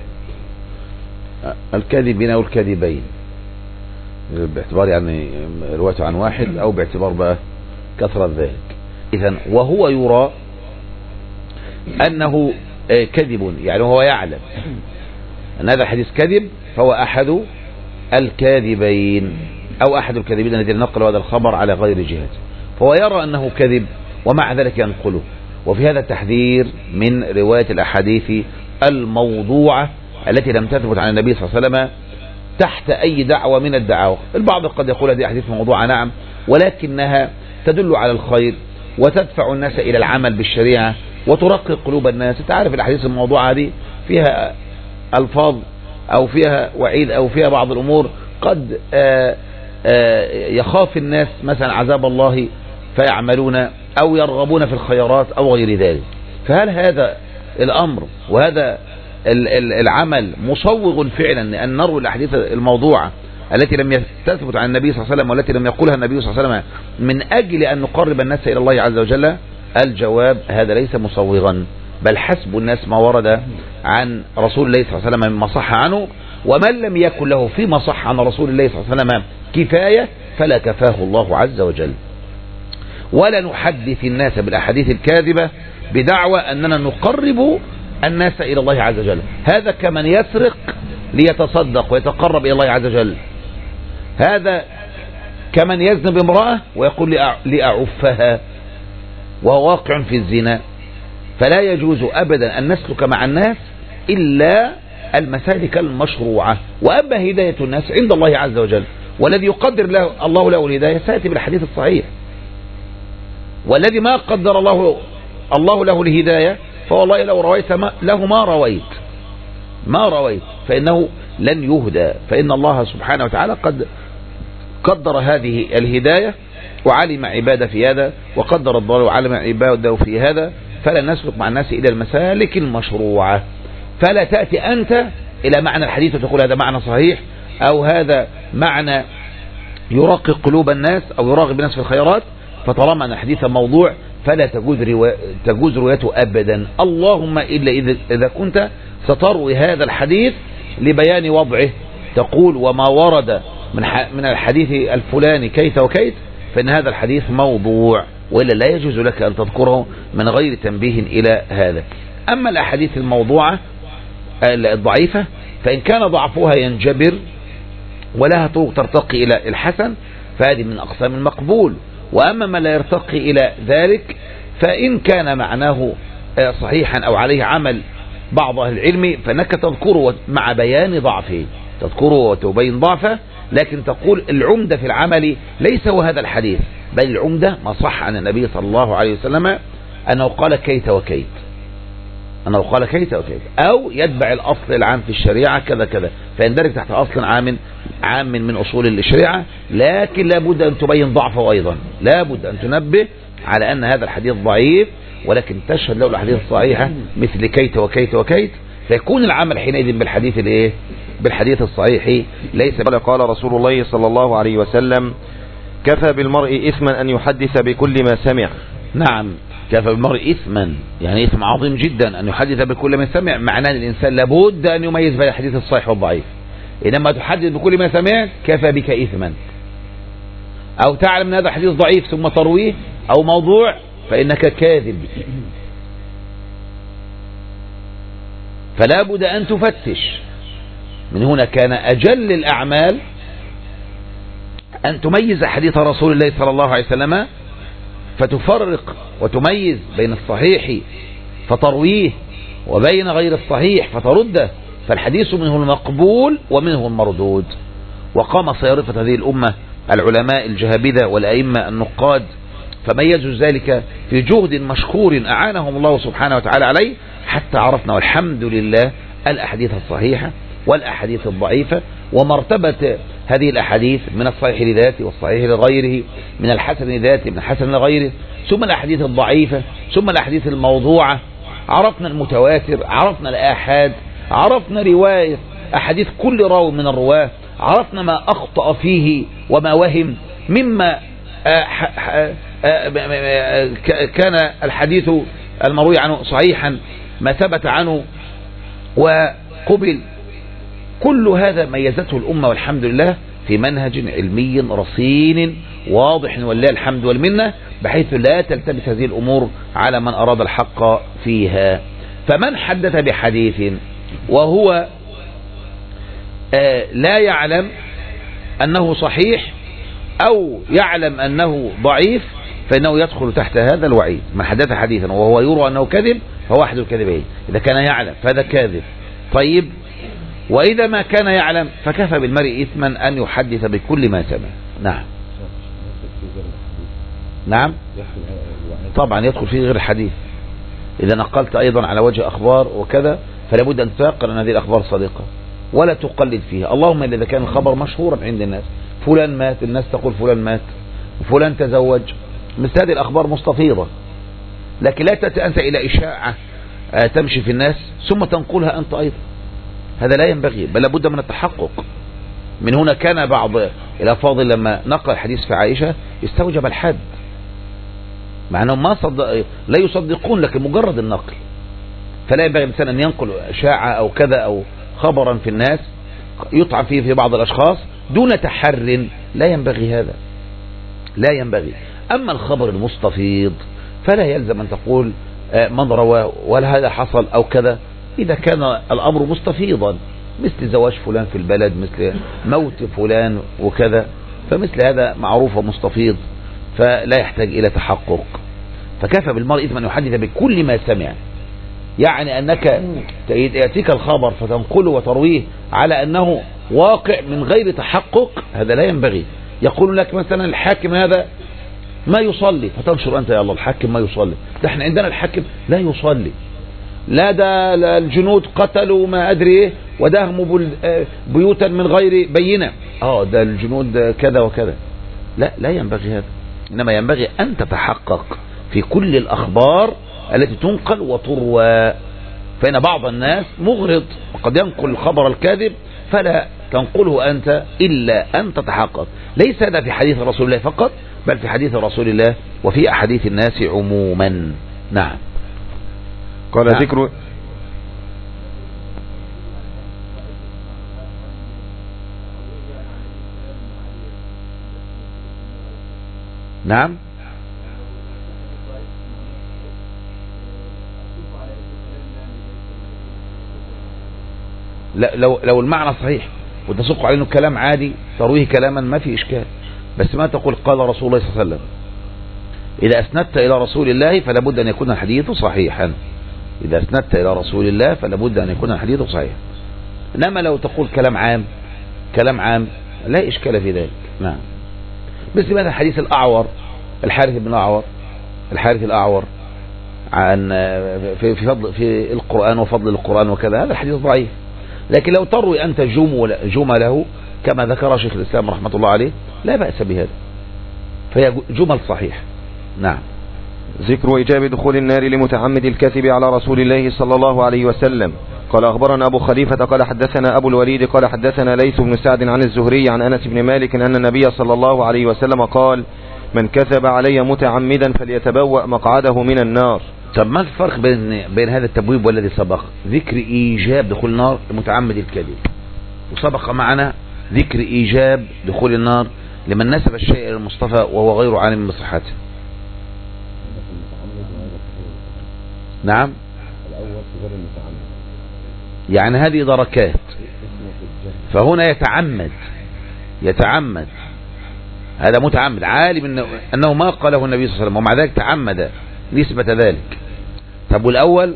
Speaker 1: الكاذبين أو الكاذبين باعتبار يعني روايته عن واحد أو باعتبار بقى كثرة ذلك. إذن وهو يرى أنه كذب، يعني هو يعلم أن هذا الحديث كذب فهو أحد الكاذبين أو أحد الكاذبين الذين نقلوا هذا الخبر على غير جهة، فهو يرى أنه كذب ومع ذلك ينقله. وفي هذا التحذير من رواية الأحاديث الموضوعة التي لم تثبت عن النبي صلى الله عليه وسلم تحت أي دعوة من الدعاوى. البعض قد يقول هذه أحاديث موضوعة، نعم، ولكنها تدل على الخير وتدفع الناس إلى العمل بالشريعة وترقق قلوب الناس. تعرف الأحاديث الموضوعة هذه فيها ألفاظ أو فيها وعيد أو فيها بعض الأمور قد يخاف الناس مثلا عذاب الله فيعملون أو يرغبون في الخيرات أو غير ذلك. فهل هذا الأمر وهذا العمل مصوغ فعلا أن نروي الأحاديث الموضوعة التي لم تثبت عن النبي صلى الله عليه وسلم والتي لم يقولها النبي صلى الله عليه وسلم من أجل أن نقرب الناس إلى الله عز وجل؟ الجواب: هذا ليس مصوغا، بل حسب الناس ما ورد عن رسول الله صلى الله عليه وسلم مما صح عنه، ومن لم يكن له فيما صح عن رسول الله صلى الله عليه وسلم كفاية فلا كفاه الله عز وجل. ولا نحدث الناس بالأحاديث الكاذبة بدعوى أننا نقرب الناس إلى الله عز وجل. هذا كمن يسرق ليتصدق ويتقرب إلى الله عز وجل، هذا كمن يذنب امرأة ويقول لأعفها وهو واقع في الزنا. فلا يجوز أبدا أن نسلك مع الناس إلا المسالك المشروعة. وأما هداية الناس عند الله عز وجل، والذي يقدر الله له الهداية سيأتي بالحديث الصحيح، والذي ما قدر الله له الهداية فوالله لو رويت له ما رويت فإنه لن يهدى. فإن الله سبحانه وتعالى قد قدر هذه الهداية وعلم عبادة في هذا، وقدر الضلال وعلم عبادة في هذا، فلا نسلك مع الناس إلى المسالك المشروعة. فلا تأتي أنت إلى معنى الحديث وتقول هذا معنى صحيح أو هذا معنى يرقق قلوب الناس أو يراغب الناس في الخيرات، فطالما أن الحديث موضوع فلا تجوز روايته أبدا، اللهم إلا إذا كنت ستروي هذا الحديث لبيان وضعه، تقول وما ورد من الحديث الفلاني كيت وكيت فإن هذا الحديث موضوع، وإلا لا يجوز لك أن تذكره من غير تنبيه إلى هذا. أما الأحاديث الموضوعة الضعيفة فإن كان ضعفها ينجبر ولها طرق ترتقي إلى الحسن فهذه من أقسام المقبول. وأما ما لا يرتقي إلى ذلك فإن كان معناه صحيحا أو عليه عمل بعض أهل العلم فإنك تذكره مع بيان ضعفه، تذكره وتبين ضعفه، لكن تقول العمدة في العمل ليس هو هذا الحديث، بل العمدة ما صح عن النبي صلى الله عليه وسلم أنه قال كيت وكيت، أو يتبع الأصل العام في الشريعة كذا كذا، فيندرج تحت أصل عام من أصول الشريعة، لكن لابد أن تبين ضعفه أيضا، لابد أن تنبه على أن هذا الحديث ضعيف، ولكن تشهد له الأحاديث الصحيحة مثل كيت وكيت وكيت، فيكون العمل حينئذ بالحديث الصحيح ليس.
Speaker 2: قال رسول الله صلى الله عليه وسلم: كفى بالمرء إثما أن يحدث بكل ما سمع.
Speaker 1: نعم، كفى بالمرء إثما، يعني إثم عظيم جدا أن يحدث بكل ما سمع، معناه الإنسان لابد أن يميز بين الحديث الصحيح والضعيف. إنما تحدث بكل ما سمعت كفى بك إثما، أو تعلم أن هذا حديث ضعيف ثم ترويه أو موضوع فإنك كاذب. فلا بد أن تفتش. من هنا كان أجل الأعمال أن تميز حديث رسول الله صلى الله عليه وسلم فتفرق وتميز بين الصحيح فترويه وبين غير الصحيح فترده، فالحديث منه المقبول ومنه المردود. وقام صيارفة هذه الأمة العلماء الجهابذة والأئمة النقاد فميزوا ذلك في جهد مشكور أعانهم الله سبحانه وتعالى عليه، حتى عرفنا والحمد لله الأحاديث الصحيحة والأحاديث الضعيفة ومرتبة هذه الأحاديث من الصحيح لذاته والصحيح لغيره، من الحسن لذاته من الحسن لغيره، ثم الأحاديث الضعيفة، ثم الأحاديث الموضوعة. عرفنا المتواتر، عرفنا الآحاد، عرفنا رواية أحاديث كل راوي من الرواة، عرفنا ما أخطأ فيه وما وهم، مما كان الحديث المروي عنه صحيحا، ما ثبت عنه وقبل. كل هذا ميزته الأمة والحمد لله في منهج علمي رصين واضح ولله الحمد والمنة، بحيث لا تلتبس هذه الأمور على من أراد الحق فيها. فمن حدث بحديث وهو لا يعلم أنه صحيح أو يعلم أنه ضعيف فإنه يدخل تحت هذا الوعيد. من حدث حديثا وهو يرى أنه كذب فهو أحد الكذبين، إذا كان يعلم فهذا كاذب. طيب، وإذا ما كان يعلم فكفى بالمرء إثما أن يحدث بكل ما سمع. نعم نعم طبعا يدخل فيه غير الحديث. إذا نقلت أيضا على وجه أخبار وكذا فلا بد أن تتيقن أن هذه الأخبار صادقة ولا تقلد فيها، اللهم إذا كان الخبر مشهورا عند الناس، فلان مات، الناس تقول فلان مات، وفلان تزوج، مثل هذه الأخبار مستفيضة. لكن لا تأتي أنت إلى إشاعة تمشي في الناس ثم تنقلها أنت أيضا، هذا لا ينبغي، بل لابد من التحقق. من هنا كان بعض الأفاضل لما نقل الحديث في عائشة استوجب الحد، مع أنهم لا يصدقون لكن مجرد النقل. فلا ينبغي الإنسان أن ينقل إشاعة أو كذا أو خبرا في الناس يطعن فيه في بعض الأشخاص دون تحر، لا ينبغي هذا، لا ينبغي. أما الخبر المستفيض فلا يلزم أن تقول من رواه ولا هذا حصل أو كذا، إذا كان الأمر مستفيضا مثل زواج فلان في البلد، مثل موت فلان وكذا، فمثل هذا معروف ومستفيض فلا يحتاج إلى تحقق. فكفى بالمرء إثما أن يحدث بكل ما سمع، يعني أنك يأتيك الخبر فتنقله وترويه على أنه واقع من غير تحقق، هذا لا ينبغي. يقول لك مثلا الحاكم هذا ما يصلي، فتنشر أنت يا الله الحاكم ما يصلي، ده احنا عندنا الحاكم لا يصلي، لا ده الجنود قتلوا ما أدري ايه ودهموا بيوتا من غير بينة، ده الجنود كذا وكذا. لا ينبغي هذا، إنما ينبغي أن تتحقق في كل الأخبار التي تنقل وتروى. فإن بعض الناس مغرض وقد ينقل الخبر الكاذب فلا تنقله أنت إلا أن تتحقق. ليس هذا في حديث رسول الله فقط، بل في حديث رسول الله وفي أحاديث الناس عموما. نعم.
Speaker 2: قال نعم. ذكر
Speaker 1: نعم لا، لو المعنى صحيح وتسوق عليه انه كلام عادي ترويه كلاما ما في إشكال، بس ما تقول قال رسول الله صلى الله عليه وسلم. إذا أسندت إلى رسول الله فلا بد أن يكون الحديث صحيحا، إذا أسندت إلى رسول الله فلا بد أن يكون الحديث صحيحا. إنما لو تقول كلام عام لا إشكال في ذلك. نعم. مثل مثلا حديث الأعور، الحارث الأعور عن في القرآن وفضل القرآن وكذا، هذا الحديث ضعيف. لكن لو تروي أنت جمله كما ذكر شيخ الإسلام رحمة الله عليه لا بأس بهذا، فهي جمل صحيح. نعم.
Speaker 2: ذكر إيجاب دخول النار لمتعمد الكذب على رسول الله صلى الله عليه وسلم. قال أخبرنا أبو خليفة قال حدثنا أبو الوليد قال حدثنا ليث بن سعد عن الزهري عن أنس بن مالك أن النبي صلى الله عليه وسلم قال: من كذب علي متعمدا فليتبوأ مقعده من النار.
Speaker 1: طب ما الفرق بين هذا التبويب والذي سبق؟ ذكر إيجاب دخول النار لمتعمد الكذب، وسبق معنا ذكر إيجاب دخول النار لمن نسب الشيء إلى المصطفى وهو غير عالم بصحته. نعم. يعني هذه دركات، فهنا يتعمد هذا متعمد عالم أنه ما قاله النبي صلى الله عليه وسلم ومع ذلك تعمد نسبة ذلك. طب والأول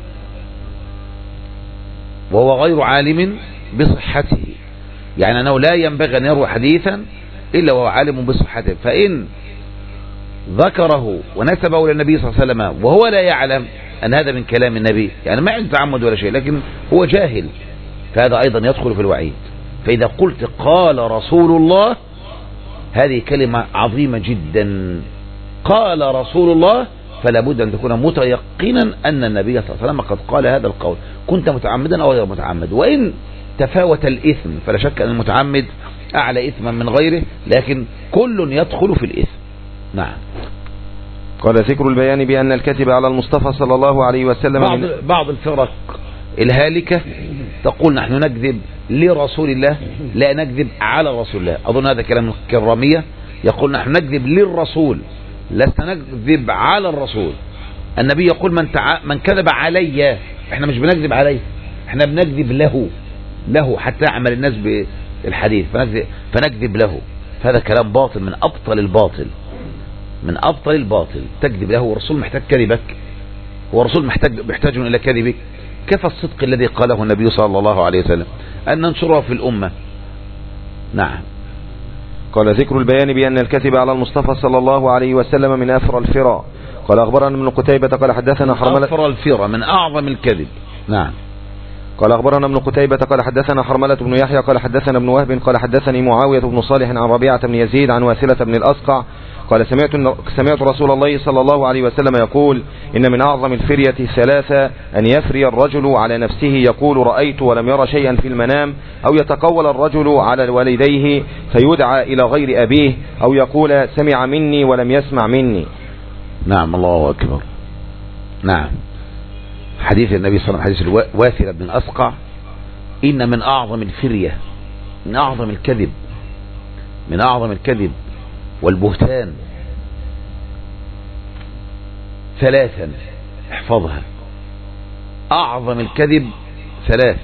Speaker 1: وهو غير عالم بصحته، يعني أنه لا ينبغي أن يروي حديثا إلا وهو عالم بصحته، فإن ذكره ونسبه للنبي صلى الله عليه وسلم وهو لا يعلم أن هذا من كلام النبي، يعني ما عنده تعمد ولا شيء لكن هو جاهل، فهذا أيضا يدخل في الوعيد. فإذا قلت قال رسول الله هذه كلمة عظيمة جدا. قال رسول الله فلا بد أن تكون متيقنا أن النبي صلى الله عليه وسلم قد قال هذا القول، كنت متعمدا أو غير متعمد. وإن تفاوت الإثم فلا شك أن المتعمد أعلى إثما من غيره، لكن كل يدخل في الإثم. نعم.
Speaker 2: قال ذكر البيان بأن الكذب على المصطفى صلى الله عليه وسلم
Speaker 1: بعض الفرق الهالكة تقول نحن نكذب لرسول الله لا نكذب على رسول الله. أظن هذا كلام الكرامية، يقول نحن نكذب للرسول لست نكذب على الرسول. النبي يقول من كذب علي، احنا مش بنكذب عليه، احنا بنكذب له حتى يعمل الناس بالحديث فنكذب له. فهذا كلام باطل من أبطل الباطل. تكذب له، والرسول محتاج كذبك؟ هو الرسول محتاج إلى كذبك؟ كفى الصدق الذي قاله النبي صلى الله عليه وسلم أن ننشره في الأمة. نعم.
Speaker 2: قال ذكر البيان بأن الكذب على المصطفى صلى الله عليه وسلم من أفر الفرى. قال أخبرنا ابن قتيبة قال حدثنا حرملة.
Speaker 1: أفر الفرى من أعظم الكذب. نعم.
Speaker 2: قال أخبرنا ابن قتيبة قال حدثنا حرملة بن يحيى قال حدثنا ابن وهب قال حدثني معاوية بن صالح عن ربيعة بن يزيد عن واثلة بن الأسقع قال سمعت رسول الله صلى الله عليه وسلم يقول إن من أعظم الفرية ثلاثة: أن يفري الرجل على نفسه يقول رأيت ولم يرى شيئا في المنام، أو يتقول الرجل على والديه فيدعى إلى غير أبيه، أو يقول سمع مني ولم يسمع مني.
Speaker 1: نعم. الله أكبر. نعم. حديث النبي صلى الله عليه وسلم حديث واثلة بن الأسقع: إن من أعظم الفرية، من أعظم الكذب والبهتان ثلاثا، احفظها. أعظم الكذب ثلاث: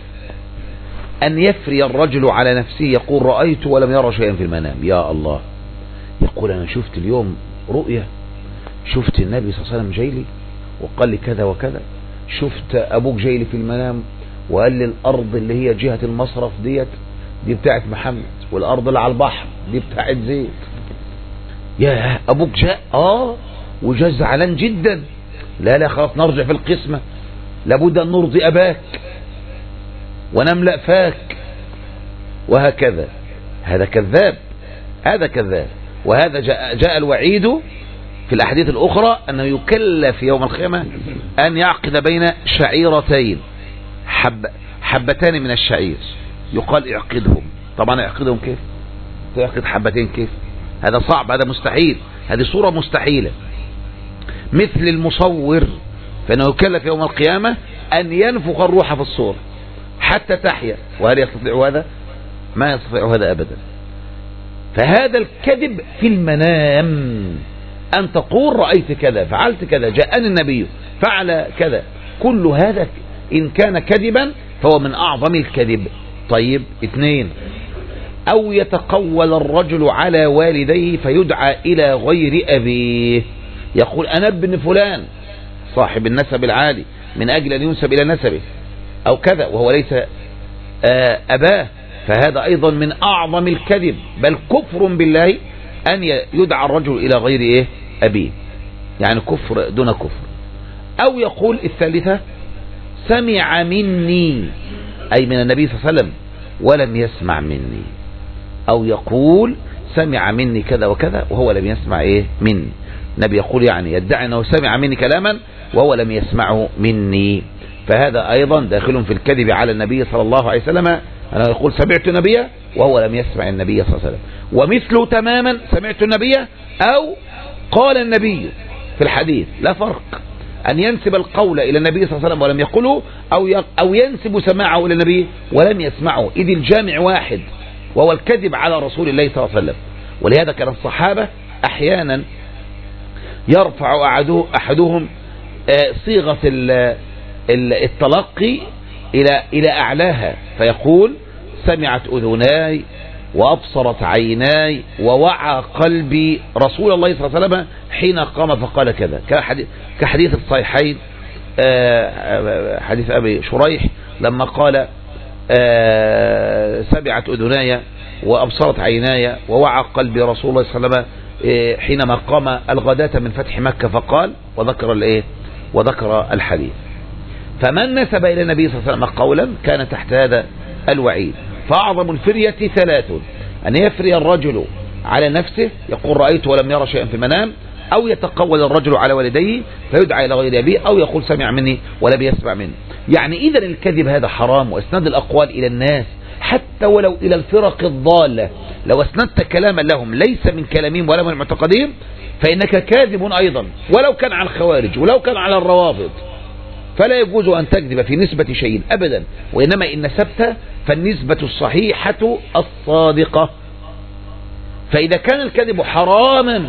Speaker 1: أن يفري الرجل على نفسه يقول رأيت ولم يرى شيئا في المنام. يا الله، يقول أنا شفت اليوم رؤية، شفت النبي صلى الله عليه وسلم جاي لي وقال لي كذا وكذا، شفت أبوك جاي لي في المنام وقال لي الأرض اللي هي جهة المصرف دي بتاعت محمد، والأرض اللي على البحر دي بتاعت زيد. يا أبوك جاء وجاء زعلان جدا. لا خلاص نرجع في القسمة، لابد أن نرضي أباك ونملأ فاك، وهكذا. هذا كذاب. وهذا جاء الوعيد في الأحاديث الأخرى أنه يكلف يوم القيامة أن يعقد بين شعيرتين، حبتان من الشعير، يقال اعقدهم. طبعا اعقدهم كيف؟ تعقد حبتين كيف؟ هذا صعب، هذا مستحيل، هذه صورة مستحيلة. مثل المصور فإنه يكلف يوم القيامة أن ينفخ الروح في الصور حتى تحيا، وهل يستطيع هذا؟ ما يستطيع هذا أبدا. فهذا الكذب في المنام، أن تقول رأيت كذا، فعلت كذا، جاءني النبي فعل كذا، كل هذا إن كان كذبا فهو من أعظم الكذب. طيب، اثنين: أو يتقول الرجل على والديه فيدعى إلى غير أبيه، يقول أنا ابن فلان صاحب النسب العالي من أجل أن ينسب إلى نسبه أو كذا، وهو ليس أباه. فهذا أيضا من أعظم الكذب، بل كفر بالله أن يدعى الرجل إلى غير أبيه، يعني كفر دون كفر. أو يقول الثالثة: سمع مني، أي من النبي صلى الله عليه وسلم، ولم يسمع مني. أو يقول سمع مني كذا وكذا وهو لم يسمع مني. النبي يقول يعني يدعي أنه سمع مني كلاما وهو لم يسمعه مني، فهذا أيضا داخل في الكذب على النبي صلى الله عليه وسلم، أنه يقول سمعت النبي وهو لم يسمع النبي صلى الله عليه وسلم. ومثله تماما سمعت النبي أو قال النبي في الحديث، لا فرق. أن ينسب القول إلى النبي صلى الله عليه وسلم ولم يقله، أو ينسب سماعه إلى النبي ولم يسمعه، إذ الجامع واحد وهو الكذب على رسول الله صلى الله عليه وسلم. ولهذا كان الصحابة أحيانا يرفع أحدهم صيغة التلقي إلى أعلاها، فيقول سمعت أذناي وأبصرت عيناي ووعى قلبي رسول الله صلى الله عليه وسلم حين قام فقال كذا، كحديث الصحيحين حديث أبي شريح لما قال سمعت أذناي وأبصرت عيناي ووعى قلبي رسول الله صلى الله عليه وسلم حينما قام الغداة من فتح مكة فقال، وذكر الحديث. فمن نسب إلى النبي صلى الله عليه وسلم قولا كان تحت هذا الوعيد. فأعظم الفرية 3: أن يفري الرجل على نفسه يقول رأيت ولم يرى شيئا في المنام، أو يتقول الرجل على والديه فيدعى إلى غير أبيه، أو يقول سمع مني ولم يسمع مني. يعني إذا الكذب هذا حرام، وإسناد الأقوال إلى الناس حتى ولو إلى الفرق الضالة، لو أسندت كلاما لهم ليس من كلامهم ولا من معتقدهم فإنك كاذب أيضا، ولو كان على الخوارج ولو كان على الروافض. فلا يجوز أن تكذب في نسبة شيء أبدا، وإنما إن نسبت فالنسبة الصحيحة الصادقة. فإذا كان الكذب حراما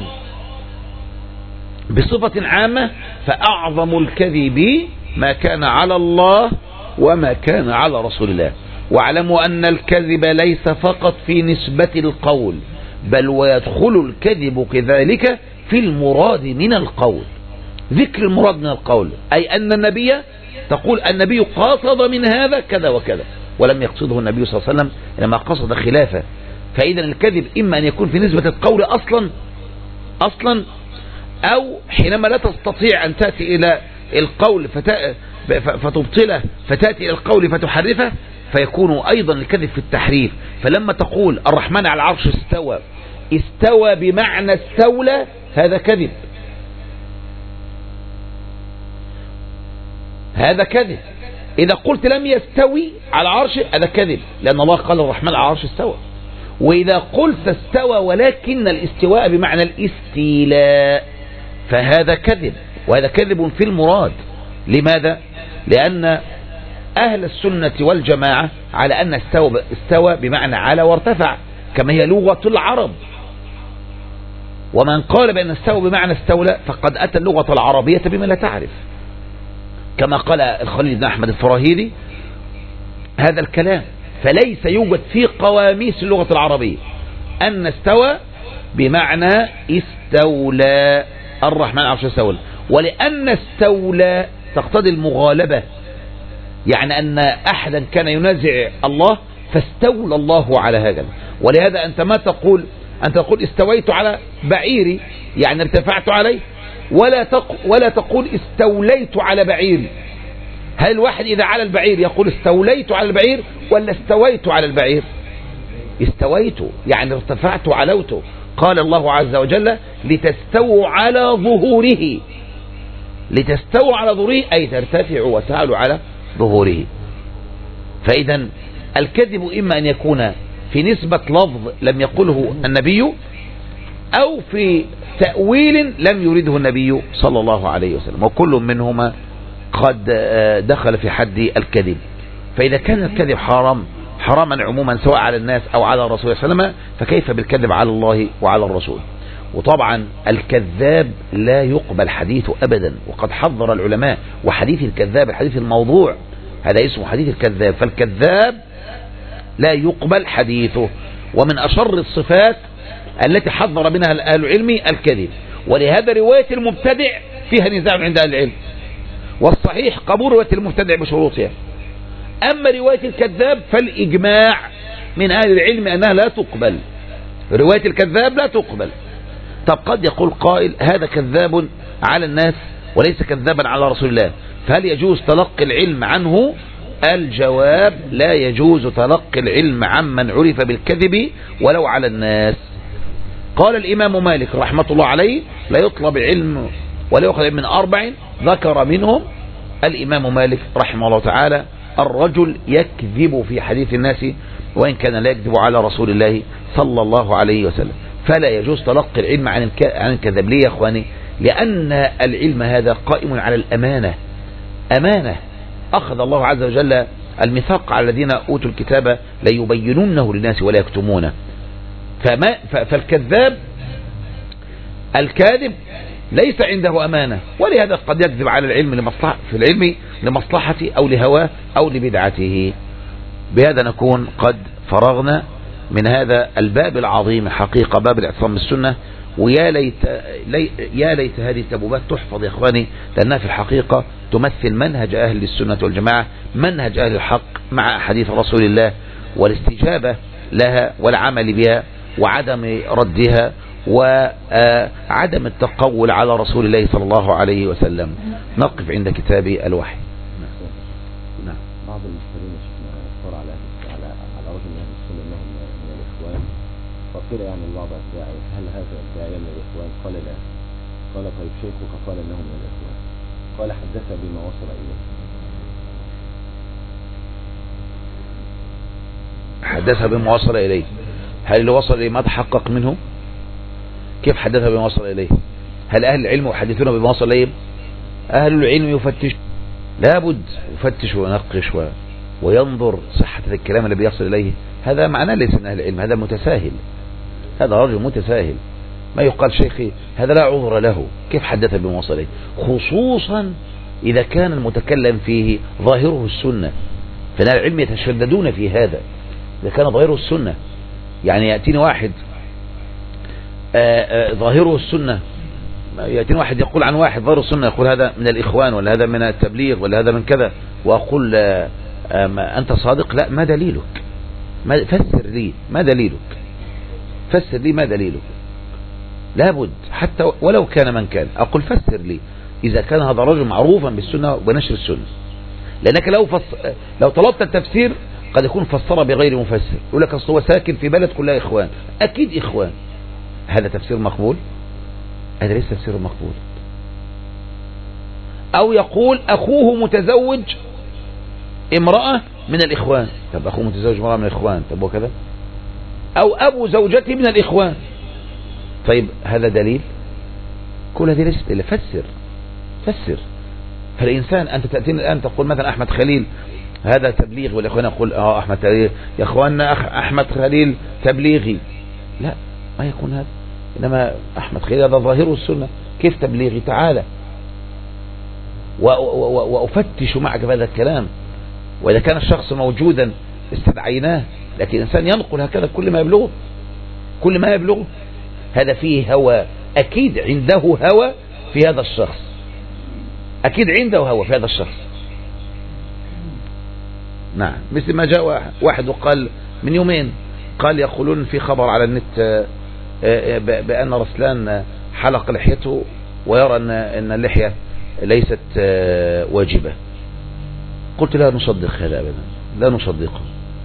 Speaker 1: بصفة عامة، فأعظم الكذب ما كان على الله وما كان على رسول الله. واعلموا أن الكذب ليس فقط في نسبة القول، بل ويدخل الكذب كذلك في المراد من القول. ذكر المراد من القول أي أن النبي تقول النبي قصد من هذا كذا وكذا، ولم يقصده النبي صلى الله عليه وسلم لما قصد خلافه. فإذا الكذب إما أن يكون في نسبة القول أصلا أو حينما لا تستطيع أن تأتي إلى القول فتبطله فتأتي إلى القول فتحرفه، فيكون أيضا الكذب في التحريف. فلما تقول الرحمن على العرش استوى بمعنى استولى، هذا كذب، هذا كذب. إذا قلت لم يستوي على العرش هذا كذب، لأن الله قال الرحمن على العرش استوى. وإذا قلت استوى ولكن الاستواء بمعنى الاستيلاء فهذا كذب، وهذا كذب في المراد. لماذا؟ لأن أهل السنة والجماعة على أن استوى بمعنى على وارتفع، كما هي لغة العرب. ومن قال بأن استوى بمعنى استولى فقد أتى اللغة العربية بما لا تعرف، كما قال الخليل بن أحمد الفراهيدي هذا الكلام. فليس يوجد في قواميس اللغة العربية أن استوى بمعنى استولى، الرحمن على العرش استولى. ولأن استولى تقتضي المغالبة، يعني أن أحدا كان ينازع الله فاستولى الله على هذا. ولهذا أنت ما تقول، أنت تقول استويت على بعيري يعني ارتفعت عليه، ولا تقول استوليت على بعيري. هل الواحد إذا على البعير يقول استوليت على البعير ولا استويت على البعير؟ استويت يعني ارتفعت علوت. قال الله عز وجل لتستووا على ظهوره، لتستووا على ظهوره أي ترتفعوا وتعلوا على ظهوره. فإذا الكذب إما أن يكون في نسبة لفظ لم يقله النبي، أو في تأويل لم يرده النبي صلى الله عليه وسلم، وكل منهما قد دخل في حد الكذب. فإذا كان الكذب حراما عموما سواء على الناس أو على الرسول صلى الله عليه وسلم، فكيف بالكذب على الله وعلى الرسول؟ وطبعا الكذاب لا يقبل حديثه أبدا، وقد حذر العلماء. وحديث الكذاب الحديث الموضوع هذا اسمه حديث الكذاب. فالكذاب لا يقبل حديثه. ومن أشر الصفات التي حذر منها أهل العلم الكذب. ولهذا رواية المبتدع فيها نزاع عند أهل العلم، والصحيح قبول رواية المبتدع بشروطها. أما رواية الكذاب فالإجماع من أهل العلم أنها لا تقبل، رواية الكذاب لا تقبل. طب قد يقول قائل هذا كذاب على الناس وليس كذابا على رسول الله، فهل يجوز تلقي العلم عنه؟ الجواب لا يجوز تلقي العلم عمن عرف بالكذب ولو على الناس. قال الإمام مالك رحمة الله عليه لا يطلب علم ولا يأخذ من 4 ذكر منهم الإمام مالك رحمه الله تعالى الرجل يكذب في حديث الناس وإن كان لا يكذب على رسول الله صلى الله عليه وسلم. فلا يجوز تلقي العلم عن الكذب. ليه يا أخواني؟ لأن العلم هذا قائم على الأمانة. أمانة أخذ الله عز وجل الميثاق على الذين أوتوا الكتاب ليبينونه للناس ولا يكتمونه. فالكذاب الكاذب ليس عنده أمانة، ولهذا قد يكذب على العلم في العلم لمصلحته أو لهواه أو لبدعته. بهذا نكون قد فرغنا من هذا الباب العظيم حقيقة، باب الاعتصام بالسنة. ويا ليت هذه التبوبات تحفظ يا إخواني، لأنها في الحقيقة تمثل منهج أهل السنة والجماعة، منهج أهل الحق مع حديث رسول الله، والاستجابة لها والعمل بها وعدم ردها وعدم التقول على رسول الله صلى الله عليه وسلم. نقف عند كتاب الوحي.
Speaker 2: بعض المسلمين صار على رجل قيل يعني بعض أتباعه هل هذا الداعية من الإخوان؟ قال لا. قال طيب شيخك قال إنه من الإخوان. قال حدث بما وصل إليه.
Speaker 1: حدث بما وصل إليه، هل اللي وصل إليه ما تحقق منه؟ كيف حدث بما وصل إليه؟ هل أهل العلم يحدثون بما وصل إليه؟ أهل العلم يفتش، لابد يفتش وينقش وينظر صحة الكلام الذي يصل إليه. هذا معناه ليس من أهل العلم، هذا متساهل، هذا رجل متساهل. ما يقال شيخي هذا لا عذر له، كيف حدث بما وصل إليه؟ خصوصا إذا كان المتكلم فيه ظاهره السنة، فأهل العلم يتشددون في هذا. إذا كان ظاهره السنة، يعني يأتيني واحد ظاهره السنة، يأتيني واحد يقول عن واحد ظاهره السنة، يقول هذا من الإخوان ولا هذا من التبليغ ولا هذا من كذا، وأقول أنت صادق؟ لا، ما دليلك؟ فسر لي ما دليلك، فسر لي ما دليلك. لابد حتى ولو كان من كان، أقول فسر لي إذا كان هذا الرجل معروفا بالسنة ونشر السنة. لأنك لو طلبت التفسير قد يكون فسر بغير مفسر، يقول لك أصل هو ساكن في بلد كلها إخوان، أكيد إخوان. هذا تفسير مقبول؟ هذا ليس تفسير مقبول. أو يقول أخوه متزوج امرأة من الإخوان، طب أخوه متزوج امرأة من الإخوان، طب وكذا. أو أبو زوجته من الإخوان، طيب هذا دليل؟ كل هذه ليست إلا فسر. فالإنسان أنت تأتينا الآن تقول مثلا أحمد خليل هذا تبليغ، والإخوان يقول أحمد خليل يا إخواننا أحمد خليل تبليغي، لا ما يكون هذا. إنما أحمد خليل هذا ظاهره السنة، كيف تبليغي؟ تعالى وأفتش معك بهذا الكلام، وإذا كان الشخص موجودا استدعيناه. لكن الإنسان ينقل هكذا كل ما يبلغه، هذا فيه هوى، أكيد عنده هوى في هذا الشخص، أكيد عنده هوى في هذا الشخص. نعم، مثل ما جاء واحد وقال من يومين، قال يقولون في خبر على النت بأن رسلان حلق لحيته ويرى أن اللحية ليست واجبة. قلت لا نصدق هذا أبدا، لا نصدقه.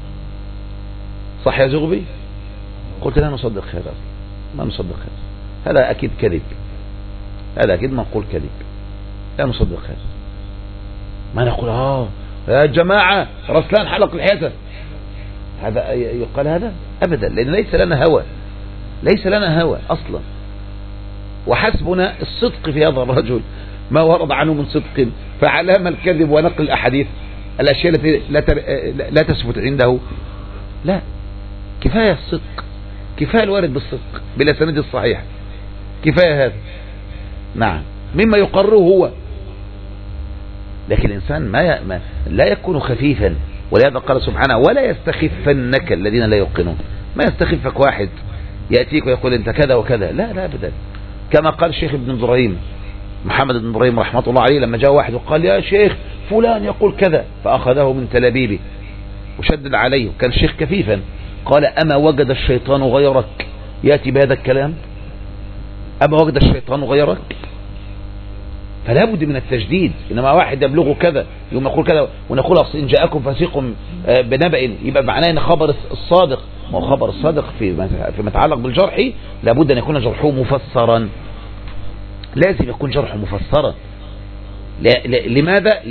Speaker 1: صح يا زغبي؟ قلت لا نصدق هذا، ما نصدق هذا أكيد كذب، هذا أكيد منقول كذب، لا نصدق هذا. ما نقول يا جماعة رسلان حلق لحيته، هذا يقال هذا أبدا، لأن ليس لنا هوى أصلا. وحسبنا الصدق في هذا الرجل، ما ورد عنه من صدق، فعلام الكذب ونقل الأحاديث، الأشياء التي لا تثبت عنده. لا، كفاية الصدق، كفاية الوارد بالصدق بلا سند الصحيح، كفاية هذا. نعم، مما يقرره هو. لكن الإنسان لا يكون خفيفا، ولهذا قال سبحانه ولا يستخفنك الذين لا يوقنون. ما يستخفك واحد يأتيك ويقول انت كذا وكذا، لا أبدا. كما قال الشيخ ابن إبراهيم محمد بن إبراهيم رحمة الله عليه، لما جاء واحد وقال يا شيخ فلان يقول كذا، فأخذه من تلابيبه وشدد عليه، كان الشيخ كفيفا، قال أما وجد الشيطان غيرك يأتي بهذا الكلام؟ أما وجد الشيطان غيرك؟ فلا بد من التجديد. إنما واحد يبلغه كذا يوم يقول كذا ونقول أصل إن جاءكم فاسق بنبأ، يبقى معناه إن خبر الصادق، ما هو خبر الصادق فيما يتعلق بالجرح لابد أن يكون جرحه مفسرا، لازم يكون جرحه مفسرا. لماذا؟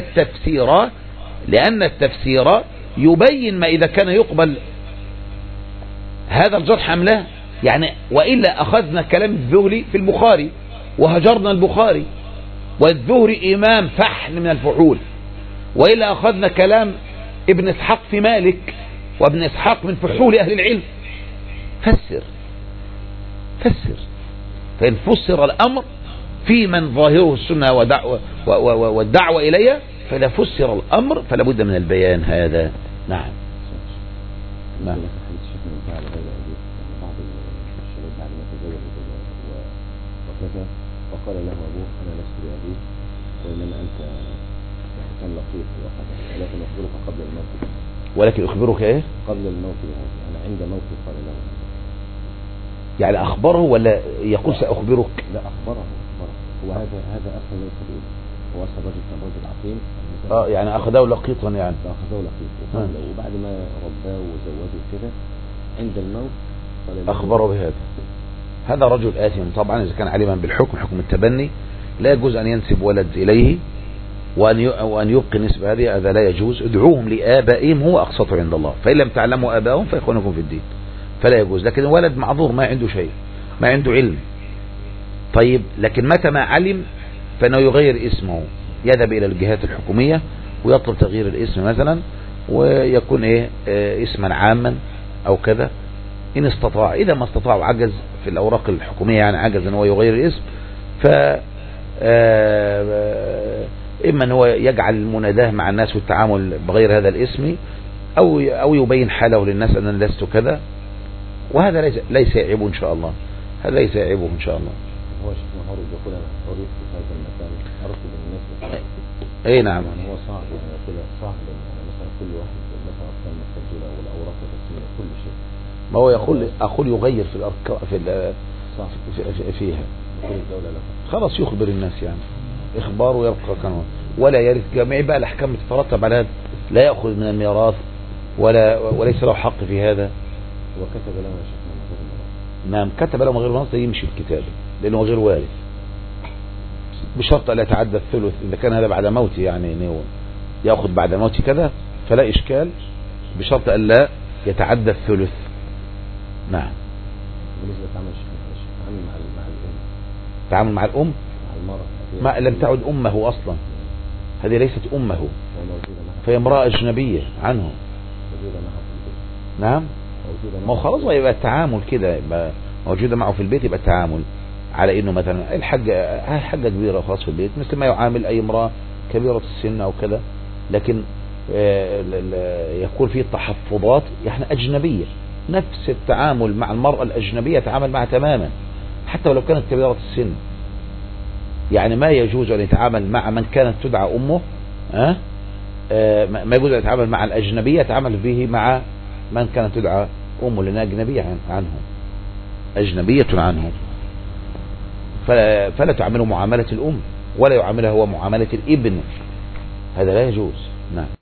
Speaker 1: لأن التفسير يبين ما إذا كان يقبل هذا الجرح أم لا. يعني وإلا أخذنا كلام الذهلي في البخاري وهجرنا البخاري، والذهلي إمام فحل من الفحول، وإلا أخذنا كلام ابن إسحاق في مالك، وابن إسحاق من فحول أهل العلم. فسر. فإن فسر الأمر في من ظاهره السنة والدعوة إليها، فإذا فسر الأمر فلا بد من البيان هذا. نعم.
Speaker 2: وقال له أبوه أنا لست بأبيه وإنما أنت كان لطيف وقد، ولكن أخبرك قبل الموت.
Speaker 1: ولكن أخبرك إيه؟
Speaker 2: قبل الموت بهذا، أنا عند موتي قال له.
Speaker 1: يعني أخبره ولا يقول سأخبرك؟
Speaker 2: لا، أخبره. هو هذا أصلا ليس بإيه، هو أصلا رجل كان رجل عقيم.
Speaker 1: يعني أخذه لقيطا، يعني
Speaker 2: أخذه لقيط، وبعد ما رباه وزوجه كده عند الموت
Speaker 1: أخبره بهذا. هذا رجل آثم طبعا إذا كان علما بالحكم، حكم التبني، لا يجوز أن ينسب ولد إليه وأن يبقي نسبة هذا لا يجوز. ادعوهم لآبائهم هو أقسط عند الله، فإن لم تعلموا آبائهم فإخوانكم في الدين، فلا يجوز. لكن الولد معذور، ما عنده شيء، ما عنده علم. طيب لكن متى ما علم فإنه يغير اسمه، يذهب إلى الجهات الحكومية ويطلب تغيير الاسم مثلا، ويكون اسما عاما أو كذا إن استطاع. إذا ما استطاع وعجز في الأوراق الحكومية، يعني عجز أن هو يغير الاسم، ف إما أن هو يجعل المناداة مع الناس والتعامل بغير هذا الاسم، أو يبين حاله للناس أن أنا لست كذا، وهذا ليس يعيبه إن شاء الله، هذا ليس يعيبه إن شاء الله.
Speaker 2: هو شيخنا هارب يقول أنا أريد في هذا المكان أرفض الناس.
Speaker 1: أي نعم.
Speaker 2: يعني هو صعب، يعني يقول صعب مثلا كل واحد مثلا أرقام مسجلة والأوراق الرسمية كل شيء.
Speaker 1: ما هو أقول يغير في الأرقام فيها.
Speaker 2: الدولة لا.
Speaker 1: خلاص يخبر الناس، يعني إخباره يبقى كان، ولا يرث. جميع بقى الأحكام تترتب على هذا، لا يأخذ من الميراث وليس له حق في هذا.
Speaker 2: وكتب له يا شيخنا من غير الميراث.
Speaker 1: نعم كتب له من غير الميراث، يمشي الكتاب لأنه غير وارث، بشرط لا يتعدى الثلث. إذا كان هذا بعد موته، يعني إنه يأخذ بعد موته كذا فلا إشكال، بشرط أن لا يتعدى الثلث. نعم.
Speaker 2: بالنسبة لتعامل مع الأم،
Speaker 1: تعامل مع الأم،
Speaker 2: مع المرأة
Speaker 1: ما لم تعد أمه أصلا، هذه ليست أمه، فهي امرأة أجنبية عنه. نعم. ما هو خلاص يبقى التعامل كده، يبقى موجودة معه في البيت، يبقى التعامل على إنه مثلا الحاجة كبيرة خلاص في البيت، مثل ما يعامل أي امرأة كبيرة السن أو كذا. لكن يكون فيه تحفظات، يعني أجنبية، نفس التعامل مع المرأة الأجنبية تعامل معها تماما، حتى ولو كانت كبيرة السن. يعني ما يجوز أن يتعامل مع من كانت تدعى أمه، ما يجوز أن يتعامل مع الأجنبية يتعامل به مع من كانت تدعى أمه، لأنها أجنبية عنه، أجنبية عنه. فلا تعامله معاملة الأم، ولا يعاملها هو معاملة الابن، هذا لا يجوز. نعم.